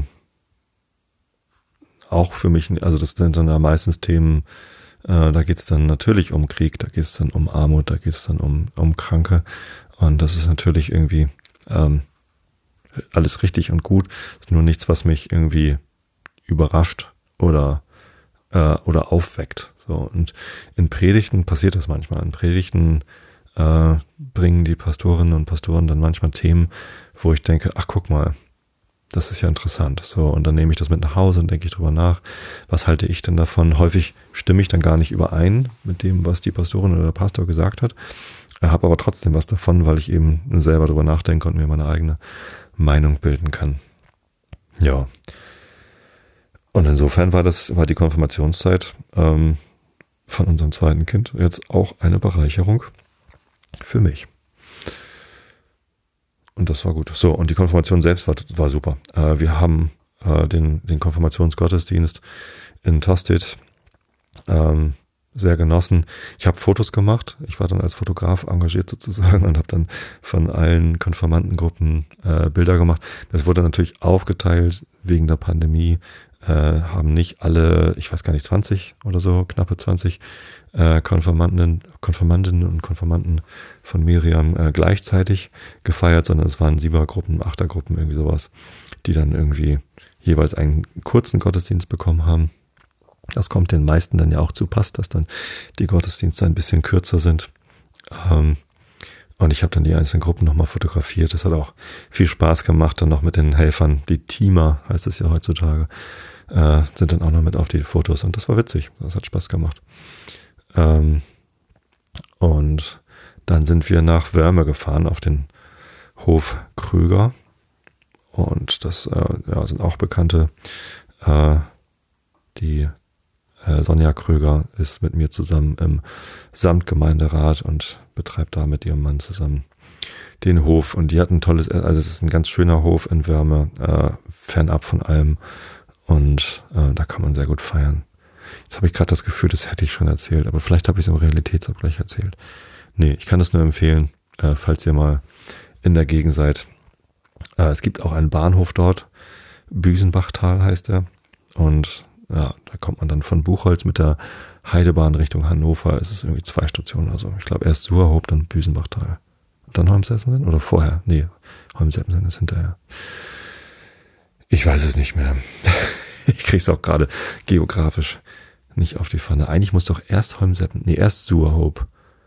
auch für mich, also das sind dann ja meistens Themen, äh, da geht es dann natürlich um Krieg, da geht es dann um Armut, da geht es dann um, um Kranke, und das ist natürlich irgendwie ähm, alles richtig und gut, ist nur nichts, was mich irgendwie überrascht oder äh, oder aufweckt. So, und in Predigten passiert das manchmal. In Predigten äh, bringen die Pastorinnen und Pastoren dann manchmal Themen, wo ich denke, ach guck mal, das ist ja interessant. So, und dann nehme ich das mit nach Hause und denke ich drüber nach, was halte ich denn davon? Häufig stimme ich dann gar nicht überein mit dem, was die Pastorin oder der Pastor gesagt hat, habe aber trotzdem was davon, weil ich eben selber drüber nachdenke und mir meine eigene Meinung bilden kann. Ja. Und insofern war das, war die Konfirmationszeit ähm, von unserem zweiten Kind jetzt auch eine Bereicherung. für mich. Und das war gut. So, und die Konfirmation selbst war, war super. Äh, wir haben äh, den, den Konfirmationsgottesdienst in Tostedt ähm, sehr genossen. Ich habe Fotos gemacht. Ich war dann als Fotograf engagiert sozusagen und habe dann von allen Konfirmandengruppen äh, Bilder gemacht. Das wurde natürlich aufgeteilt wegen der Pandemie. Äh, haben nicht alle, ich weiß gar nicht, zwanzig oder so, knappe zwanzig äh, Konfirmanden, Konfirmandinnen und Konfirmanden von Miriam äh, gleichzeitig gefeiert, sondern es waren Siebergruppen, Achtergruppen, irgendwie sowas, die dann irgendwie jeweils einen kurzen Gottesdienst bekommen haben. Das kommt den meisten dann ja auch zu Pass, dass dann die Gottesdienste ein bisschen kürzer sind. Ähm, und ich habe dann die einzelnen Gruppen nochmal fotografiert. Das hat auch viel Spaß gemacht, dann noch mit den Helfern. Die Teamer, heißt es ja heutzutage, äh, sind dann auch noch mit auf die Fotos. Und das war witzig. Das hat Spaß gemacht. Ähm, und dann sind wir nach Wörme gefahren auf den Hof Krüger. Und das äh, ja, sind auch Bekannte. Äh, die äh, Sonja Krüger ist mit mir zusammen im Samtgemeinderat und betreibt da mit ihrem Mann zusammen den Hof. Und die hatten ein tolles, also es ist ein ganz schöner Hof in Wörme, äh, fernab von allem. Und äh, da kann man sehr gut feiern. Jetzt habe ich gerade das Gefühl, das hätte ich schon erzählt, aber vielleicht habe ich es im Realitätsabgleich erzählt. Nee, ich kann es nur empfehlen, äh, falls ihr mal in der Gegend seid. Äh, es gibt auch einen Bahnhof dort, Büsenbachtal heißt er. Und ja, da kommt man dann von Buchholz mit der Heidebahn Richtung Hannover. Es ist irgendwie zwei Stationen oder so. Ich glaube erst Suhrhoop, dann Büsenbachtal. Dann Holmseppensen oder vorher? Nee, Holmseppensen ist hinterher. Ich weiß es nicht mehr. Ich krieg's auch gerade geografisch nicht auf die Pfanne. Eigentlich muss doch erst Holmseppen, nee, erst Suhrhoop,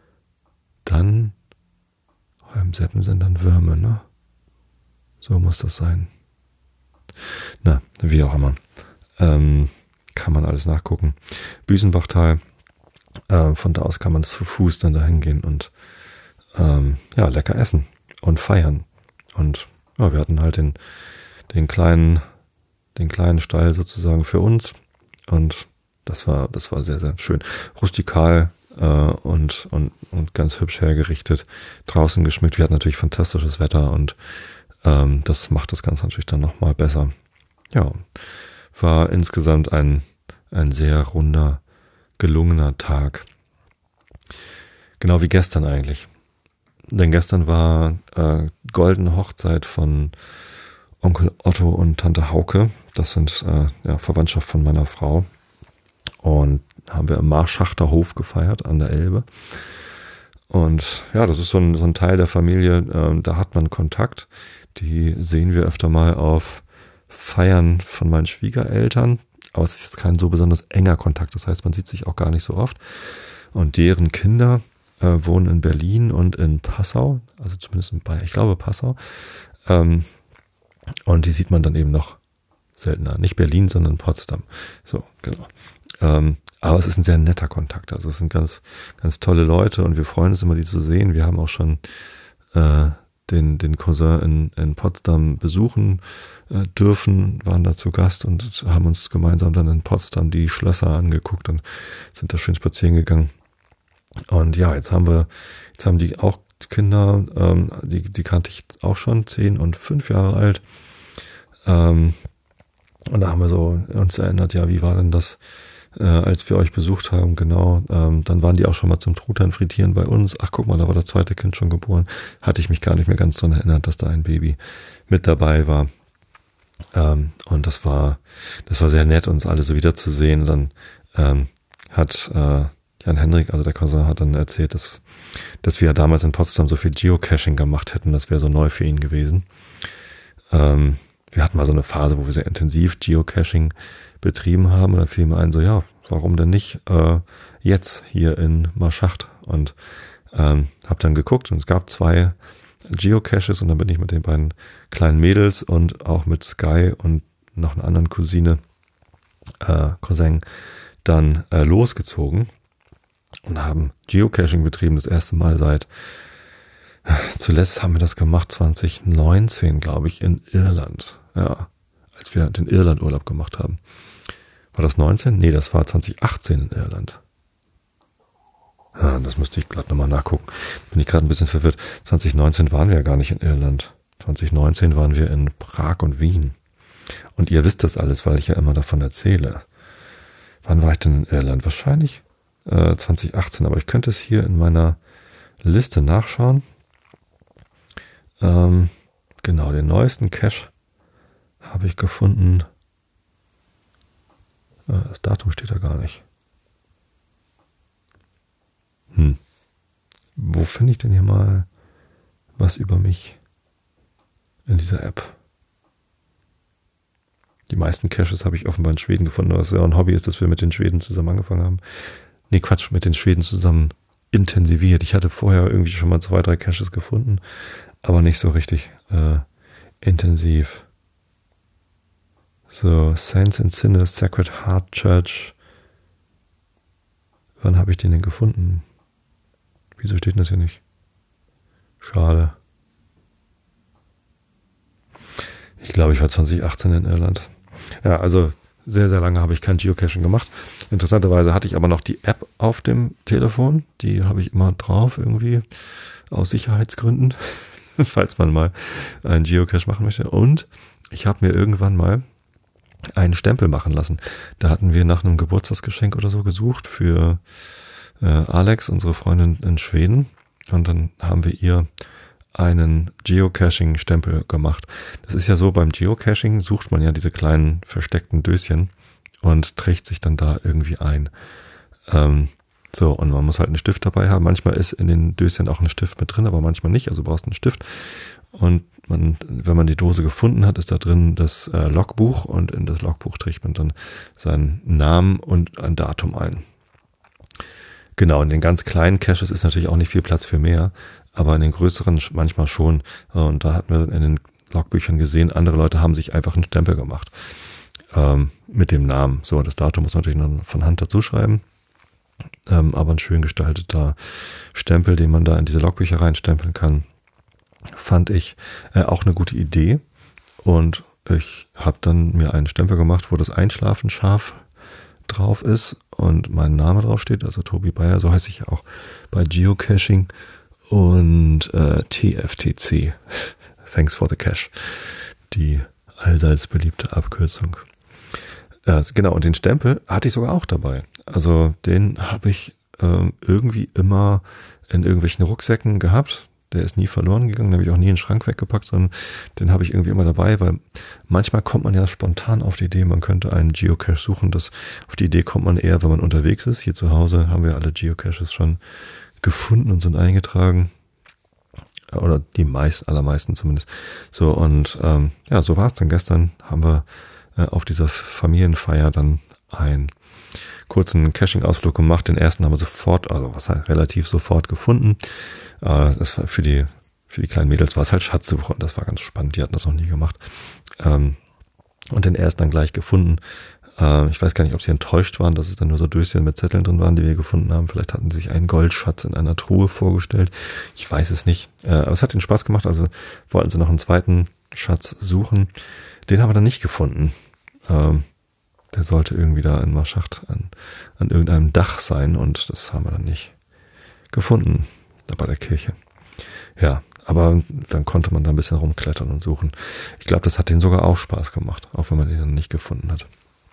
dann Holmseppensen, dann Wörme, ne? So muss das sein. Na, wie auch immer. Ähm, kann man alles nachgucken. Büsenbachtal, äh, von da aus kann man zu Fuß dann dahin gehen und ähm, ja, lecker essen und feiern. Und ja, wir hatten halt den, den kleinen, den kleinen Stall sozusagen für uns und das war, das war sehr, sehr schön. Rustikal äh, und, und, und ganz hübsch hergerichtet, draußen geschmückt. Wir hatten natürlich fantastisches Wetter und ähm, das macht das Ganze natürlich dann nochmal besser. Ja, war insgesamt ein, ein sehr runder, gelungener Tag. Genau wie gestern eigentlich. Denn gestern war äh, goldene Hochzeit von Onkel Otto und Tante Hauke. Das sind äh, ja, Verwandtschaft von meiner Frau. Und haben wir im Marschachter Hof gefeiert an der Elbe. Und ja, das ist so ein, so ein Teil der Familie, äh, da hat man Kontakt. Die sehen wir öfter mal auf Feiern von meinen Schwiegereltern. Aber es ist jetzt kein so besonders enger Kontakt. Das heißt, man sieht sich auch gar nicht so oft. Und deren Kinder äh, wohnen in Berlin und in Passau. Also zumindest in Bayern. Ich glaube Passau. Ähm, und die sieht man dann eben noch seltener. Nicht Berlin, sondern Potsdam. So, genau. Ähm, aber es ist ein sehr netter Kontakt. Also es sind ganz, ganz tolle Leute und wir freuen uns immer, die zu sehen. Wir haben auch schon äh, den, den Cousin in, in Potsdam besuchen äh, dürfen, waren da zu Gast und haben uns gemeinsam dann in Potsdam die Schlösser angeguckt und sind da schön spazieren gegangen. Und ja, jetzt haben wir, jetzt haben die auch Kinder, ähm, die, die kannte ich auch schon, zehn und fünf Jahre alt. Ähm, und da haben wir so uns erinnert, ja, wie war denn das, äh, als wir euch besucht haben, genau. Ähm, dann waren die auch schon mal zum Truthahn frittieren bei uns. Ach, guck mal, da war das zweite Kind schon geboren. Hatte ich mich gar nicht mehr ganz dran erinnert, dass da ein Baby mit dabei war. Ähm, und das war, das war sehr nett, uns alle so wiederzusehen. Dann ähm, hat äh, Jan Henrik, also der Cousin, hat dann erzählt, dass, dass wir damals in Potsdam so viel Geocaching gemacht hätten. Das wäre so neu für ihn gewesen. Ähm, wir hatten mal so eine Phase, wo wir sehr intensiv Geocaching betrieben haben. Und da fiel mir ein, so ja, warum denn nicht äh, jetzt hier in Marschacht? Und ähm, habe dann geguckt und es gab zwei Geocaches und dann bin ich mit den beiden kleinen Mädels und auch mit Sky und noch einer anderen Cousine, äh, Cousin, dann äh, losgezogen und haben Geocaching betrieben, das erste Mal seit, zuletzt haben wir das gemacht, zwanzig neunzehn, glaube ich, in Irland. Ja, als wir den Irland-Urlaub gemacht haben. War das neunzehn? Nee, das war zwanzig achtzehn in Irland. Ah, das müsste ich glatt nochmal nachgucken. Bin ich gerade ein bisschen verwirrt. zwanzig neunzehn waren wir ja gar nicht in Irland. zwanzig neunzehn waren wir in Prag und Wien. Und ihr wisst das alles, weil ich ja immer davon erzähle. Wann war ich denn in Irland? Wahrscheinlich äh, zwanzig achtzehn, aber ich könnte es hier in meiner Liste nachschauen. Ähm, genau, den neuesten Cache habe ich gefunden. Äh, das Datum steht da gar nicht. Hm. Wo finde ich denn hier mal was über mich in dieser App? Die meisten Caches habe ich offenbar in Schweden gefunden, was ja auch ein Hobby ist, dass wir mit den Schweden zusammen angefangen haben. Nee, Quatsch, mit den Schweden zusammen intensiviert. Ich hatte vorher irgendwie schon mal zwei, drei Caches gefunden, aber nicht so richtig äh, intensiv. So, Saints and Sinners, Sacred Heart Church. Wann habe ich den denn gefunden? Wieso steht das hier nicht? Schade. Ich glaube, ich war zwanzig achtzehn in Irland. Ja, also sehr, sehr lange habe ich kein Geocaching gemacht. Interessanterweise hatte ich aber noch die App auf dem Telefon. Die habe ich immer drauf irgendwie aus Sicherheitsgründen, falls man mal einen Geocache machen möchte. Und ich habe mir irgendwann mal einen Stempel machen lassen. Da hatten wir nach einem Geburtstagsgeschenk oder so gesucht für äh, Alex, unsere Freundin in Schweden. Und dann haben wir ihr einen Geocaching-Stempel gemacht. Das ist ja so, beim Geocaching sucht man ja diese kleinen versteckten Döschen und trägt sich dann da irgendwie ein. Ähm, so, und man muss halt einen Stift dabei haben. Manchmal ist in den Döschen auch ein Stift mit drin, aber manchmal nicht. Also du brauchst einen Stift. Und man, wenn man die Dose gefunden hat, ist da drin das äh, Logbuch und in das Logbuch trägt man dann seinen Namen und ein Datum ein. Genau, in den ganz kleinen Caches ist natürlich auch nicht viel Platz für mehr, aber in den größeren manchmal schon. Und da hatten wir in den Logbüchern gesehen, andere Leute haben sich einfach einen Stempel gemacht ähm, mit dem Namen. So, das Datum muss man natürlich noch von Hand dazu schreiben, ähm, aber ein schön gestalteter Stempel, den man da in diese Logbücher reinstempeln kann, fand ich äh, auch eine gute Idee. Und ich habe dann mir einen Stempel gemacht, wo das Einschlafen scharf drauf ist und mein Name drauf steht, also Tobi Bayer, so heiße ich ja auch bei Geocaching, und äh, T F T C, Thanks for the Cache, die allseits beliebte Abkürzung. Äh, genau, und den Stempel hatte ich sogar auch dabei. Also den habe ich äh, irgendwie immer in irgendwelchen Rucksäcken gehabt. Der ist nie verloren gegangen, den habe ich auch nie in den Schrank weggepackt, sondern den habe ich irgendwie immer dabei, weil manchmal kommt man ja spontan auf die Idee, man könnte einen Geocache suchen. Das, auf die Idee kommt man eher, wenn man unterwegs ist. Hier zu Hause haben wir alle Geocaches schon gefunden und sind eingetragen. Oder die meisten, allermeisten zumindest. So, und ähm, ja, so war es dann. Gestern haben wir äh, auf dieser Familienfeier dann einen kurzen Caching-Ausflug gemacht. Den ersten haben wir sofort, also was heißt relativ sofort gefunden. Äh, das war für die für die kleinen Mädels war es halt Schatzsuche und das war ganz spannend. Die hatten das noch nie gemacht. Ähm, und den ersten dann gleich gefunden. Äh, ich weiß gar nicht, ob sie enttäuscht waren, dass es dann nur so Döschen mit Zetteln drin waren, die wir gefunden haben. Vielleicht hatten sie sich einen Goldschatz in einer Truhe vorgestellt. Ich weiß es nicht. Äh, aber es hat ihnen Spaß gemacht. Also wollten sie noch einen zweiten Schatz suchen. Den haben wir dann nicht gefunden. Ähm, Der sollte irgendwie da in Marschacht an, an irgendeinem Dach sein und das haben wir dann nicht gefunden, da bei der Kirche. Ja, aber dann konnte man da ein bisschen rumklettern und suchen. Ich glaube, das hat denen sogar auch Spaß gemacht, auch wenn man den dann nicht gefunden hat.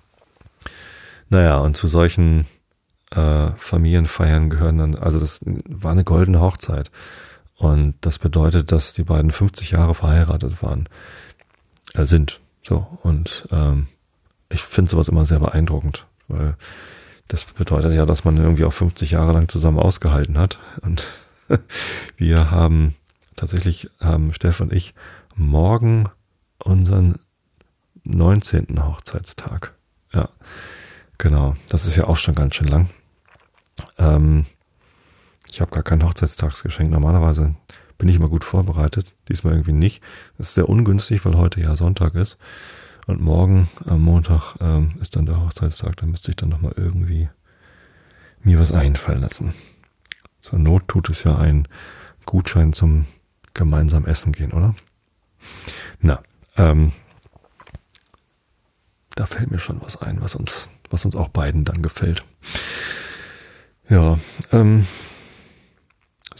Naja, und zu solchen äh, Familienfeiern gehören dann, also das war eine goldene Hochzeit und das bedeutet, dass die beiden fünfzig Jahre verheiratet waren, äh, sind. So, und ähm, ich finde sowas immer sehr beeindruckend, weil das bedeutet ja, dass man irgendwie auch fünfzig Jahre lang zusammen ausgehalten hat. Und wir haben tatsächlich, haben Steff und ich morgen unseren neunzehnten Hochzeitstag. Ja, genau. Das ist ja auch schon ganz schön lang. Ähm, ich habe gar kein Hochzeitstagsgeschenk. Normalerweise bin ich immer gut vorbereitet. Diesmal irgendwie nicht. Das ist sehr ungünstig, weil heute ja Sonntag ist. Und morgen am Montag ähm, ist dann der Hochzeitstag, da müsste ich dann nochmal irgendwie mir was einfallen lassen. Zur Not tut es ja ein Gutschein zum gemeinsamen Essen gehen, oder? Na, ähm, da fällt mir schon was ein, was uns, was uns auch beiden dann gefällt. Ja, ähm,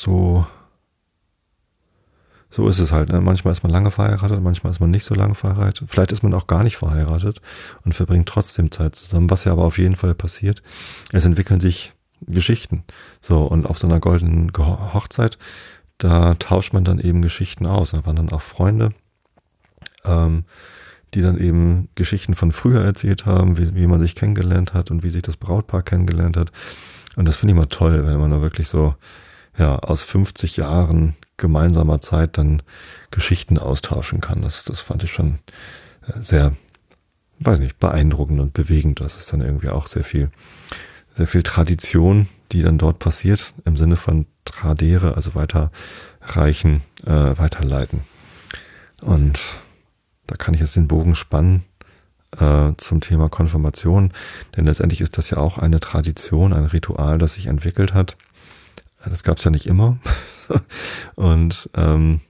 so, so ist es halt. Ne? Manchmal ist man lange verheiratet, manchmal ist man nicht so lange verheiratet. Vielleicht ist man auch gar nicht verheiratet und verbringt trotzdem Zeit zusammen. Was ja aber auf jeden Fall passiert, es entwickeln sich Geschichten. So, und auf so einer goldenen Hochzeit, da tauscht man dann eben Geschichten aus. Da waren dann auch Freunde, ähm, die dann eben Geschichten von früher erzählt haben, wie, wie man sich kennengelernt hat und wie sich das Brautpaar kennengelernt hat. Und das finde ich mal toll, wenn man da wirklich so, ja, aus fünfzig Jahren gemeinsamer Zeit dann Geschichten austauschen kann. Das, das fand ich schon sehr, weiß nicht, beeindruckend und bewegend. Das ist dann irgendwie auch sehr viel, sehr viel Tradition, die dann dort passiert, im Sinne von tradere, also weiterreichen, äh, weiterleiten. Und da kann ich jetzt den Bogen spannen äh, zum Thema Konfirmation, denn letztendlich ist das ja auch eine Tradition, ein Ritual, das sich entwickelt hat. Das gab es ja nicht immer. Und ähm,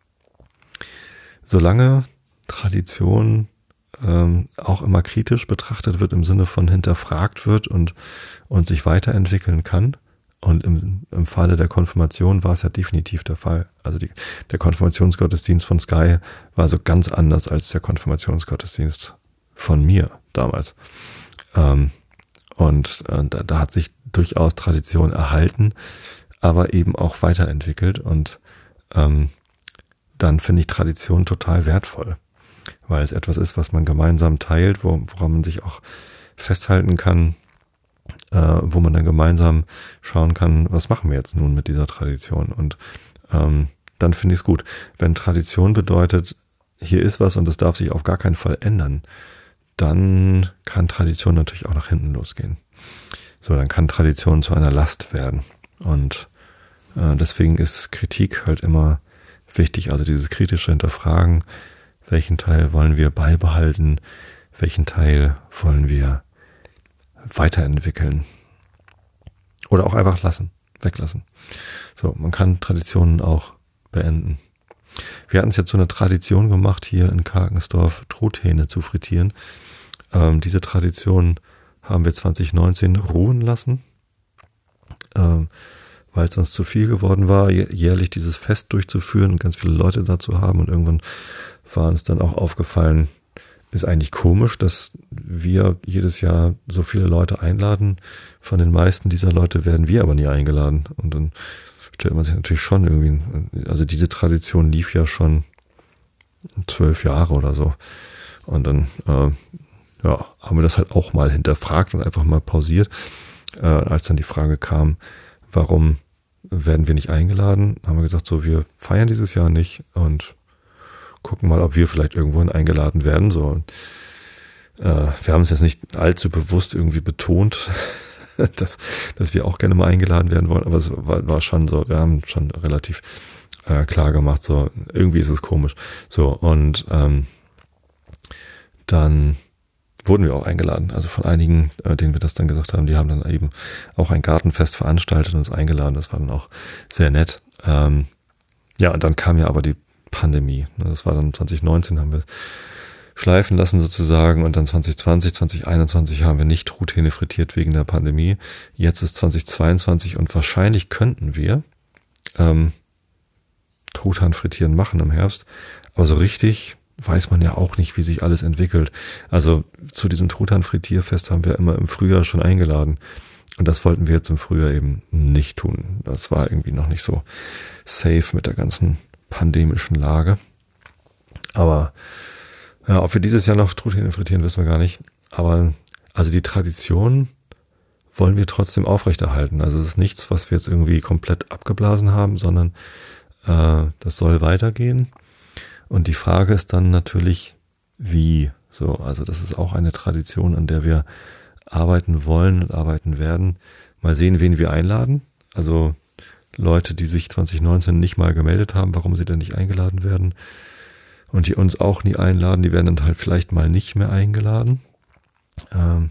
solange Tradition ähm, auch immer kritisch betrachtet wird, im Sinne von hinterfragt wird und, und sich weiterentwickeln kann, und im, im Falle der Konfirmation war es ja definitiv der Fall. Also die, der Konfirmationsgottesdienst von Sky war so ganz anders als der Konfirmationsgottesdienst von mir damals. Ähm, und äh, da, da hat sich durchaus Tradition erhalten, aber eben auch weiterentwickelt. Und ähm, dann finde ich Tradition total wertvoll, weil es etwas ist, was man gemeinsam teilt, wo, woran man sich auch festhalten kann, äh, wo man dann gemeinsam schauen kann, was machen wir jetzt nun mit dieser Tradition. Und ähm, dann finde ich es gut. Wenn Tradition bedeutet, hier ist was und es darf sich auf gar keinen Fall ändern, dann kann Tradition natürlich auch nach hinten losgehen. So, dann kann Tradition zu einer Last werden. Und äh, deswegen ist Kritik halt immer wichtig. Also dieses kritische Hinterfragen, welchen Teil wollen wir beibehalten, welchen Teil wollen wir weiterentwickeln oder auch einfach lassen, weglassen. So, man kann Traditionen auch beenden. Wir hatten es jetzt so eine Tradition gemacht, hier in Karkensdorf Truthähne zu frittieren. Ähm, diese Tradition haben wir zwanzig neunzehn ruhen lassen, ähm, weil es uns zu viel geworden war, jährlich dieses Fest durchzuführen und ganz viele Leute dazu haben. Und irgendwann war uns dann auch aufgefallen, ist eigentlich komisch, dass wir jedes Jahr so viele Leute einladen. Von den meisten dieser Leute werden wir aber nie eingeladen. Und dann stellt man sich natürlich schon irgendwie, also diese Tradition lief ja schon zwölf Jahre oder so. Und dann äh, ja, haben wir das halt auch mal hinterfragt und einfach mal pausiert. Äh, als dann die Frage kam, warum werden wir nicht eingeladen, haben wir gesagt, so, wir feiern dieses Jahr nicht und gucken mal, ob wir vielleicht irgendwohin eingeladen werden. So, und, äh, wir haben es jetzt nicht allzu bewusst irgendwie betont, dass, dass wir auch gerne mal eingeladen werden wollen, aber es war, war schon so, wir haben schon relativ äh, klar gemacht, so, irgendwie ist es komisch. So, und ähm, dann wurden wir auch eingeladen, also von einigen, äh, denen wir das dann gesagt haben, die haben dann eben auch ein Gartenfest veranstaltet und uns eingeladen, das war dann auch sehr nett. Ähm, ja, und dann kam ja aber die Pandemie. Das war dann zwanzig neunzehn, haben wir schleifen lassen sozusagen, und dann zwanzig zwanzig, zwanzig einundzwanzig haben wir nicht Truthähne frittiert wegen der Pandemie. Jetzt ist zwanzig zweiundzwanzig und wahrscheinlich könnten wir ähm, Truthahn frittieren machen im Herbst, aber so richtig weiß man ja auch nicht, wie sich alles entwickelt. Also zu diesem Truthahn-Frittierfest haben wir immer im Frühjahr schon eingeladen. Und das wollten wir jetzt im Frühjahr eben nicht tun. Das war irgendwie noch nicht so safe mit der ganzen pandemischen Lage. Aber ja, ob wir dieses Jahr noch Truthähne frittieren, wissen wir gar nicht. Aber also die Tradition wollen wir trotzdem aufrechterhalten. Also es ist nichts, was wir jetzt irgendwie komplett abgeblasen haben, sondern äh, das soll weitergehen. Und die Frage ist dann natürlich, wie. So, also das ist auch eine Tradition, an der wir arbeiten wollen und arbeiten werden. Mal sehen, wen wir einladen. Also Leute, die sich zwanzig neunzehn nicht mal gemeldet haben, warum sie denn nicht eingeladen werden. Und die uns auch nie einladen, die werden dann halt vielleicht mal nicht mehr eingeladen. Ähm,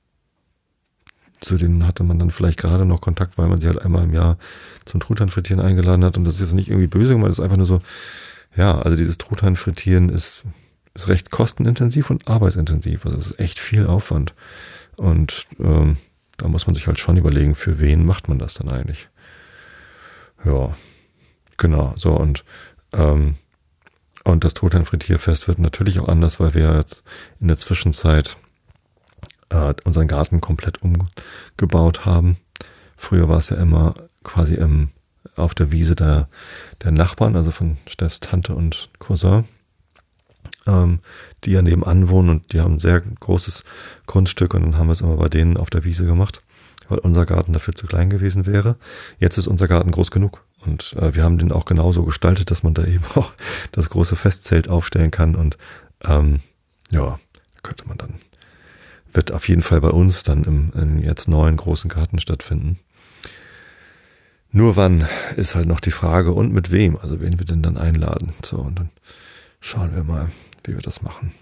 zu denen hatte man dann vielleicht gerade noch Kontakt, weil man sie halt einmal im Jahr zum Truthahn-Frittieren eingeladen hat. Und das ist jetzt nicht irgendwie böse gemeint, das ist einfach nur so, ja, also dieses Truthahn-Frittieren ist, ist recht kostenintensiv und arbeitsintensiv. Also es ist echt viel Aufwand. Und ähm, da muss man sich halt schon überlegen, für wen macht man das dann eigentlich. Ja, genau, so und ähm, und das Truthahn-Frittierfest wird natürlich auch anders, weil wir jetzt in der Zwischenzeit äh, unseren Garten komplett umgebaut haben. Früher war es ja immer quasi im, auf der Wiese der, der Nachbarn, also von Steffs Tante und Cousin, ähm, die ja nebenan wohnen und die haben ein sehr großes Grundstück und dann haben wir es immer bei denen auf der Wiese gemacht, weil unser Garten dafür zu klein gewesen wäre. Jetzt ist unser Garten groß genug und äh, wir haben den auch genauso gestaltet, dass man da eben auch das große Festzelt aufstellen kann und ähm, ja, könnte man dann, wird auf jeden Fall bei uns dann im, im jetzt neuen großen Garten stattfinden. Nur wann ist halt noch die Frage und mit wem, also wen wir denn dann einladen. So, und dann schauen wir mal, wie wir das machen.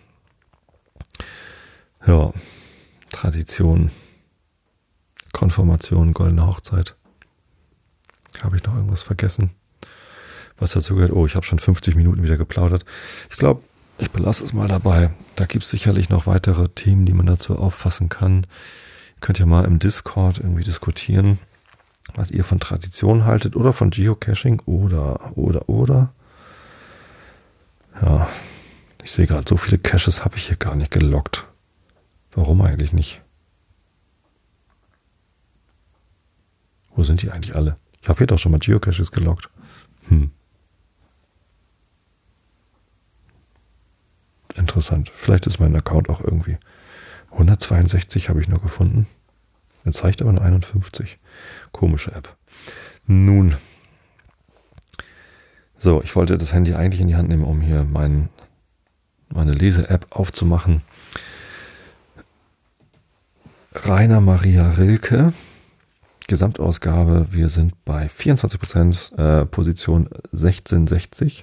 Ja, Tradition, Konfirmation, goldene Hochzeit. Habe ich noch irgendwas vergessen? Was dazu gehört? Oh, ich habe schon fünfzig Minuten wieder geplaudert. Ich glaube, ich belasse es mal dabei. Da gibt es sicherlich noch weitere Themen, die man dazu auffassen kann. Ihr könnt ja mal im Discord irgendwie diskutieren, was ihr von Tradition haltet oder von Geocaching oder, oder, oder. Ja, ich sehe gerade, so viele Caches habe ich hier gar nicht gelockt. Warum eigentlich nicht? Wo sind die eigentlich alle? Ich habe hier doch schon mal Geocaches gelockt. Hm. Interessant. Vielleicht ist mein Account auch irgendwie. hundertzweiundsechzig habe ich nur gefunden. Er zeigt aber nur einundfünfzig. Komische App. Nun. So, ich wollte das Handy eigentlich in die Hand nehmen, um hier mein, meine Lese-App aufzumachen. Rainer Maria Rilke. Gesamtausgabe. Wir sind bei vierundzwanzig Prozent, äh, Position sechzehnhundertsechzig.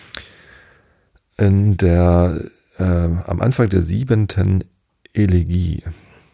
In der, äh, am Anfang der siebenten Elegie.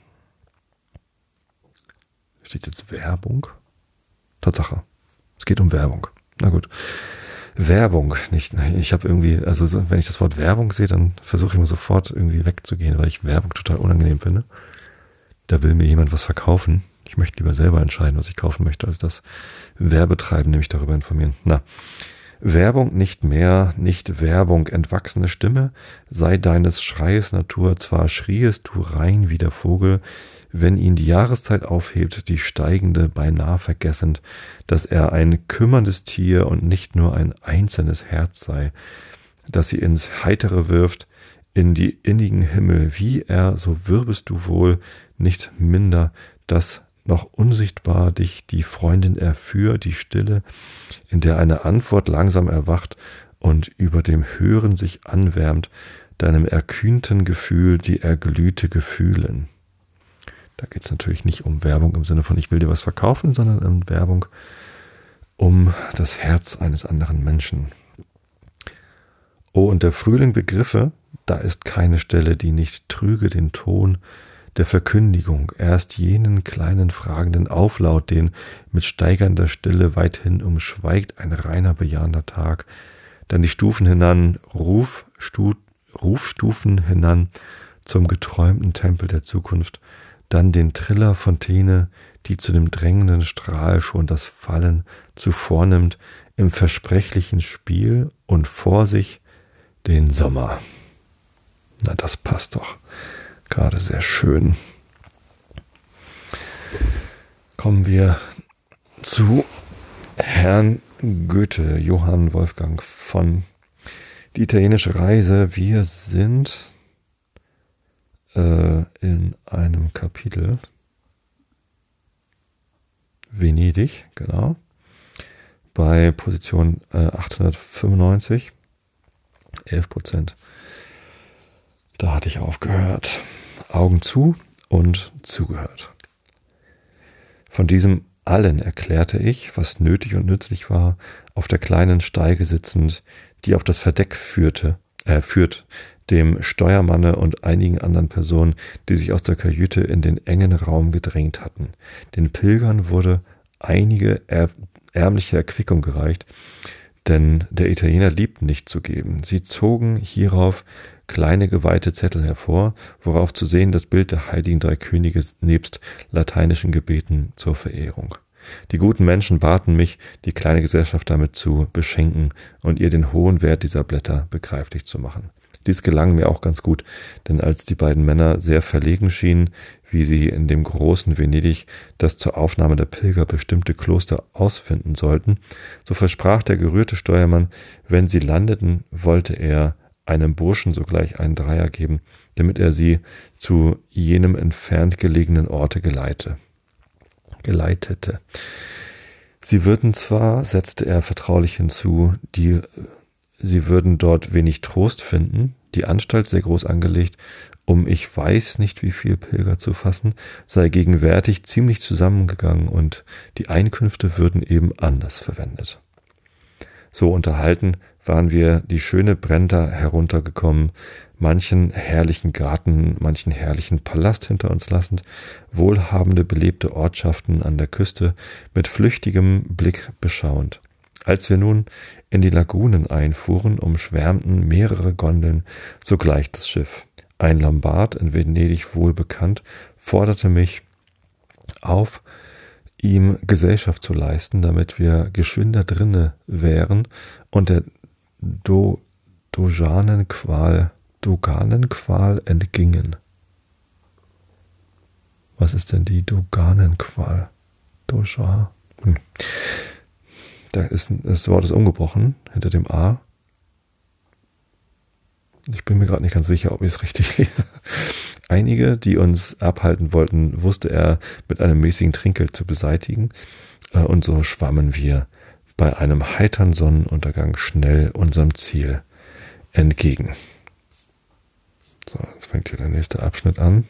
Steht jetzt Werbung? Tatsache. Es geht um Werbung. Na gut. Werbung, nicht, ich habe irgendwie, also wenn ich das Wort Werbung sehe, dann versuche ich immer sofort irgendwie wegzugehen, weil ich Werbung total unangenehm finde. Da will mir jemand was verkaufen. Ich möchte lieber selber entscheiden, was ich kaufen möchte, als das Werbetreiben, nämlich darüber informieren. Na, Werbung nicht mehr, nicht Werbung, entwachsene Stimme, sei deines Schreies Natur, zwar schriest du rein wie der Vogel, wenn ihn die Jahreszeit aufhebt, die steigende beinahe vergessend, dass er ein kümmerndes Tier und nicht nur ein einzelnes Herz sei, das sie ins Heitere wirft, in die innigen Himmel, wie er, so wirbest du wohl, nicht minder, dass noch unsichtbar dich die Freundin erführ, die Stille, in der eine Antwort langsam erwacht und über dem Hören sich anwärmt, deinem erkühnten Gefühl die erglühte Gefühlen. Da geht es natürlich nicht um Werbung im Sinne von ich will dir was verkaufen, sondern um Werbung um das Herz eines anderen Menschen. Oh, und der Frühling begriffe, da ist keine Stelle, die nicht trüge den Ton der Verkündigung, erst jenen kleinen fragenden Auflaut, den mit steigernder Stille weithin umschweigt ein reiner bejahender Tag, dann die Stufen hinan, Ruf, Stu, Rufstufen hinan zum geträumten Tempel der Zukunft, dann den Triller Fontäne, die zu dem drängenden Strahl schon das Fallen zuvor nimmt, im versprechlichen Spiel und vor sich den Sommer. Na, das passt doch. Gerade sehr schön. Kommen wir zu Herrn Goethe, Johann Wolfgang von Die italienische Reise. Wir sind äh, in einem Kapitel Venedig, genau, bei Position äh, achthundertfünfundneunzig, elf Prozent. Da hatte ich aufgehört. Augen zu und zugehört. Von diesem allen erklärte ich, was nötig und nützlich war, auf der kleinen Steige sitzend, die auf das Verdeck führte, äh, führt, dem Steuermanne und einigen anderen Personen, die sich aus der Kajüte in den engen Raum gedrängt hatten. Den Pilgern wurde einige är- ärmliche Erquickung gereicht, denn der Italiener liebt nicht zu geben. Sie zogen hierauf kleine geweihte Zettel hervor, worauf zu sehen das Bild der heiligen drei Könige nebst lateinischen Gebeten zur Verehrung. Die guten Menschen baten mich, die kleine Gesellschaft damit zu beschenken und ihr den hohen Wert dieser Blätter begreiflich zu machen. Dies gelang mir auch ganz gut, denn als die beiden Männer sehr verlegen schienen, wie sie in dem großen Venedig das zur Aufnahme der Pilger bestimmte Kloster ausfinden sollten, so versprach der gerührte Steuermann, wenn sie landeten, wollte er einem Burschen sogleich einen Dreier geben, damit er sie zu jenem entfernt gelegenen Orte geleite, geleitete. Sie würden zwar, setzte er vertraulich hinzu, die, sie würden dort wenig Trost finden, die Anstalt sehr groß angelegt, um ich weiß nicht wie viel Pilger zu fassen, sei gegenwärtig ziemlich zusammengegangen und die Einkünfte würden eben anders verwendet. So unterhalten waren wir die schöne Brenta heruntergekommen, manchen herrlichen Garten, manchen herrlichen Palast hinter uns lassend, wohlhabende belebte Ortschaften an der Küste mit flüchtigem Blick beschauend. Als wir nun in die Lagunen einfuhren, umschwärmten mehrere Gondeln sogleich das Schiff. Ein Lombard, in Venedig wohl bekannt, forderte mich auf, ihm Gesellschaft zu leisten, damit wir geschwinder drinne wären und der Do, Doganenqual, Doganenqual entgingen. Was ist denn die Doganenqual? Doja. Hm. Da ist das Wort ist umgebrochen hinter dem A. Ich bin mir gerade nicht ganz sicher, ob ich es richtig lese. Einige, die uns abhalten wollten, wusste er mit einem mäßigen Trinkgeld zu beseitigen. Und so schwammen wir bei einem heitern Sonnenuntergang schnell unserem Ziel entgegen. So, jetzt fängt hier der nächste Abschnitt an.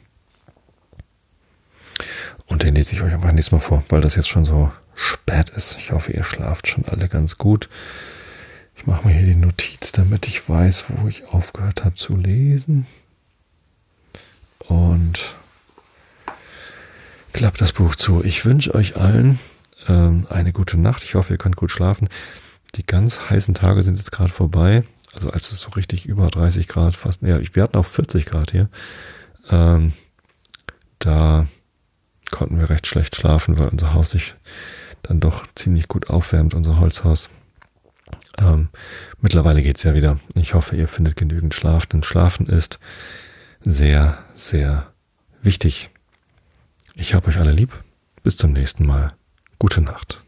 Und den lese ich euch einfach nächstes Mal vor, weil das jetzt schon so spät ist. Ich hoffe, ihr schlaft schon alle ganz gut. Ich mache mir hier die Notiz, damit ich weiß, wo ich aufgehört habe zu lesen. Und klappt das Buch zu. Ich wünsche euch allen ähm, eine gute Nacht. Ich hoffe, ihr könnt gut schlafen. Die ganz heißen Tage sind jetzt gerade vorbei. Also als es so richtig über dreißig Grad fast, ja, wir hatten auch vierzig Grad hier. Ähm, da konnten wir recht schlecht schlafen, weil unser Haus sich dann doch ziemlich gut aufwärmt, unser Holzhaus. Ähm, mittlerweile geht's ja wieder. Ich hoffe, ihr findet genügend Schlaf, denn Schlafen ist sehr, sehr wichtig. Ich habe euch alle lieb. Bis zum nächsten Mal. Gute Nacht.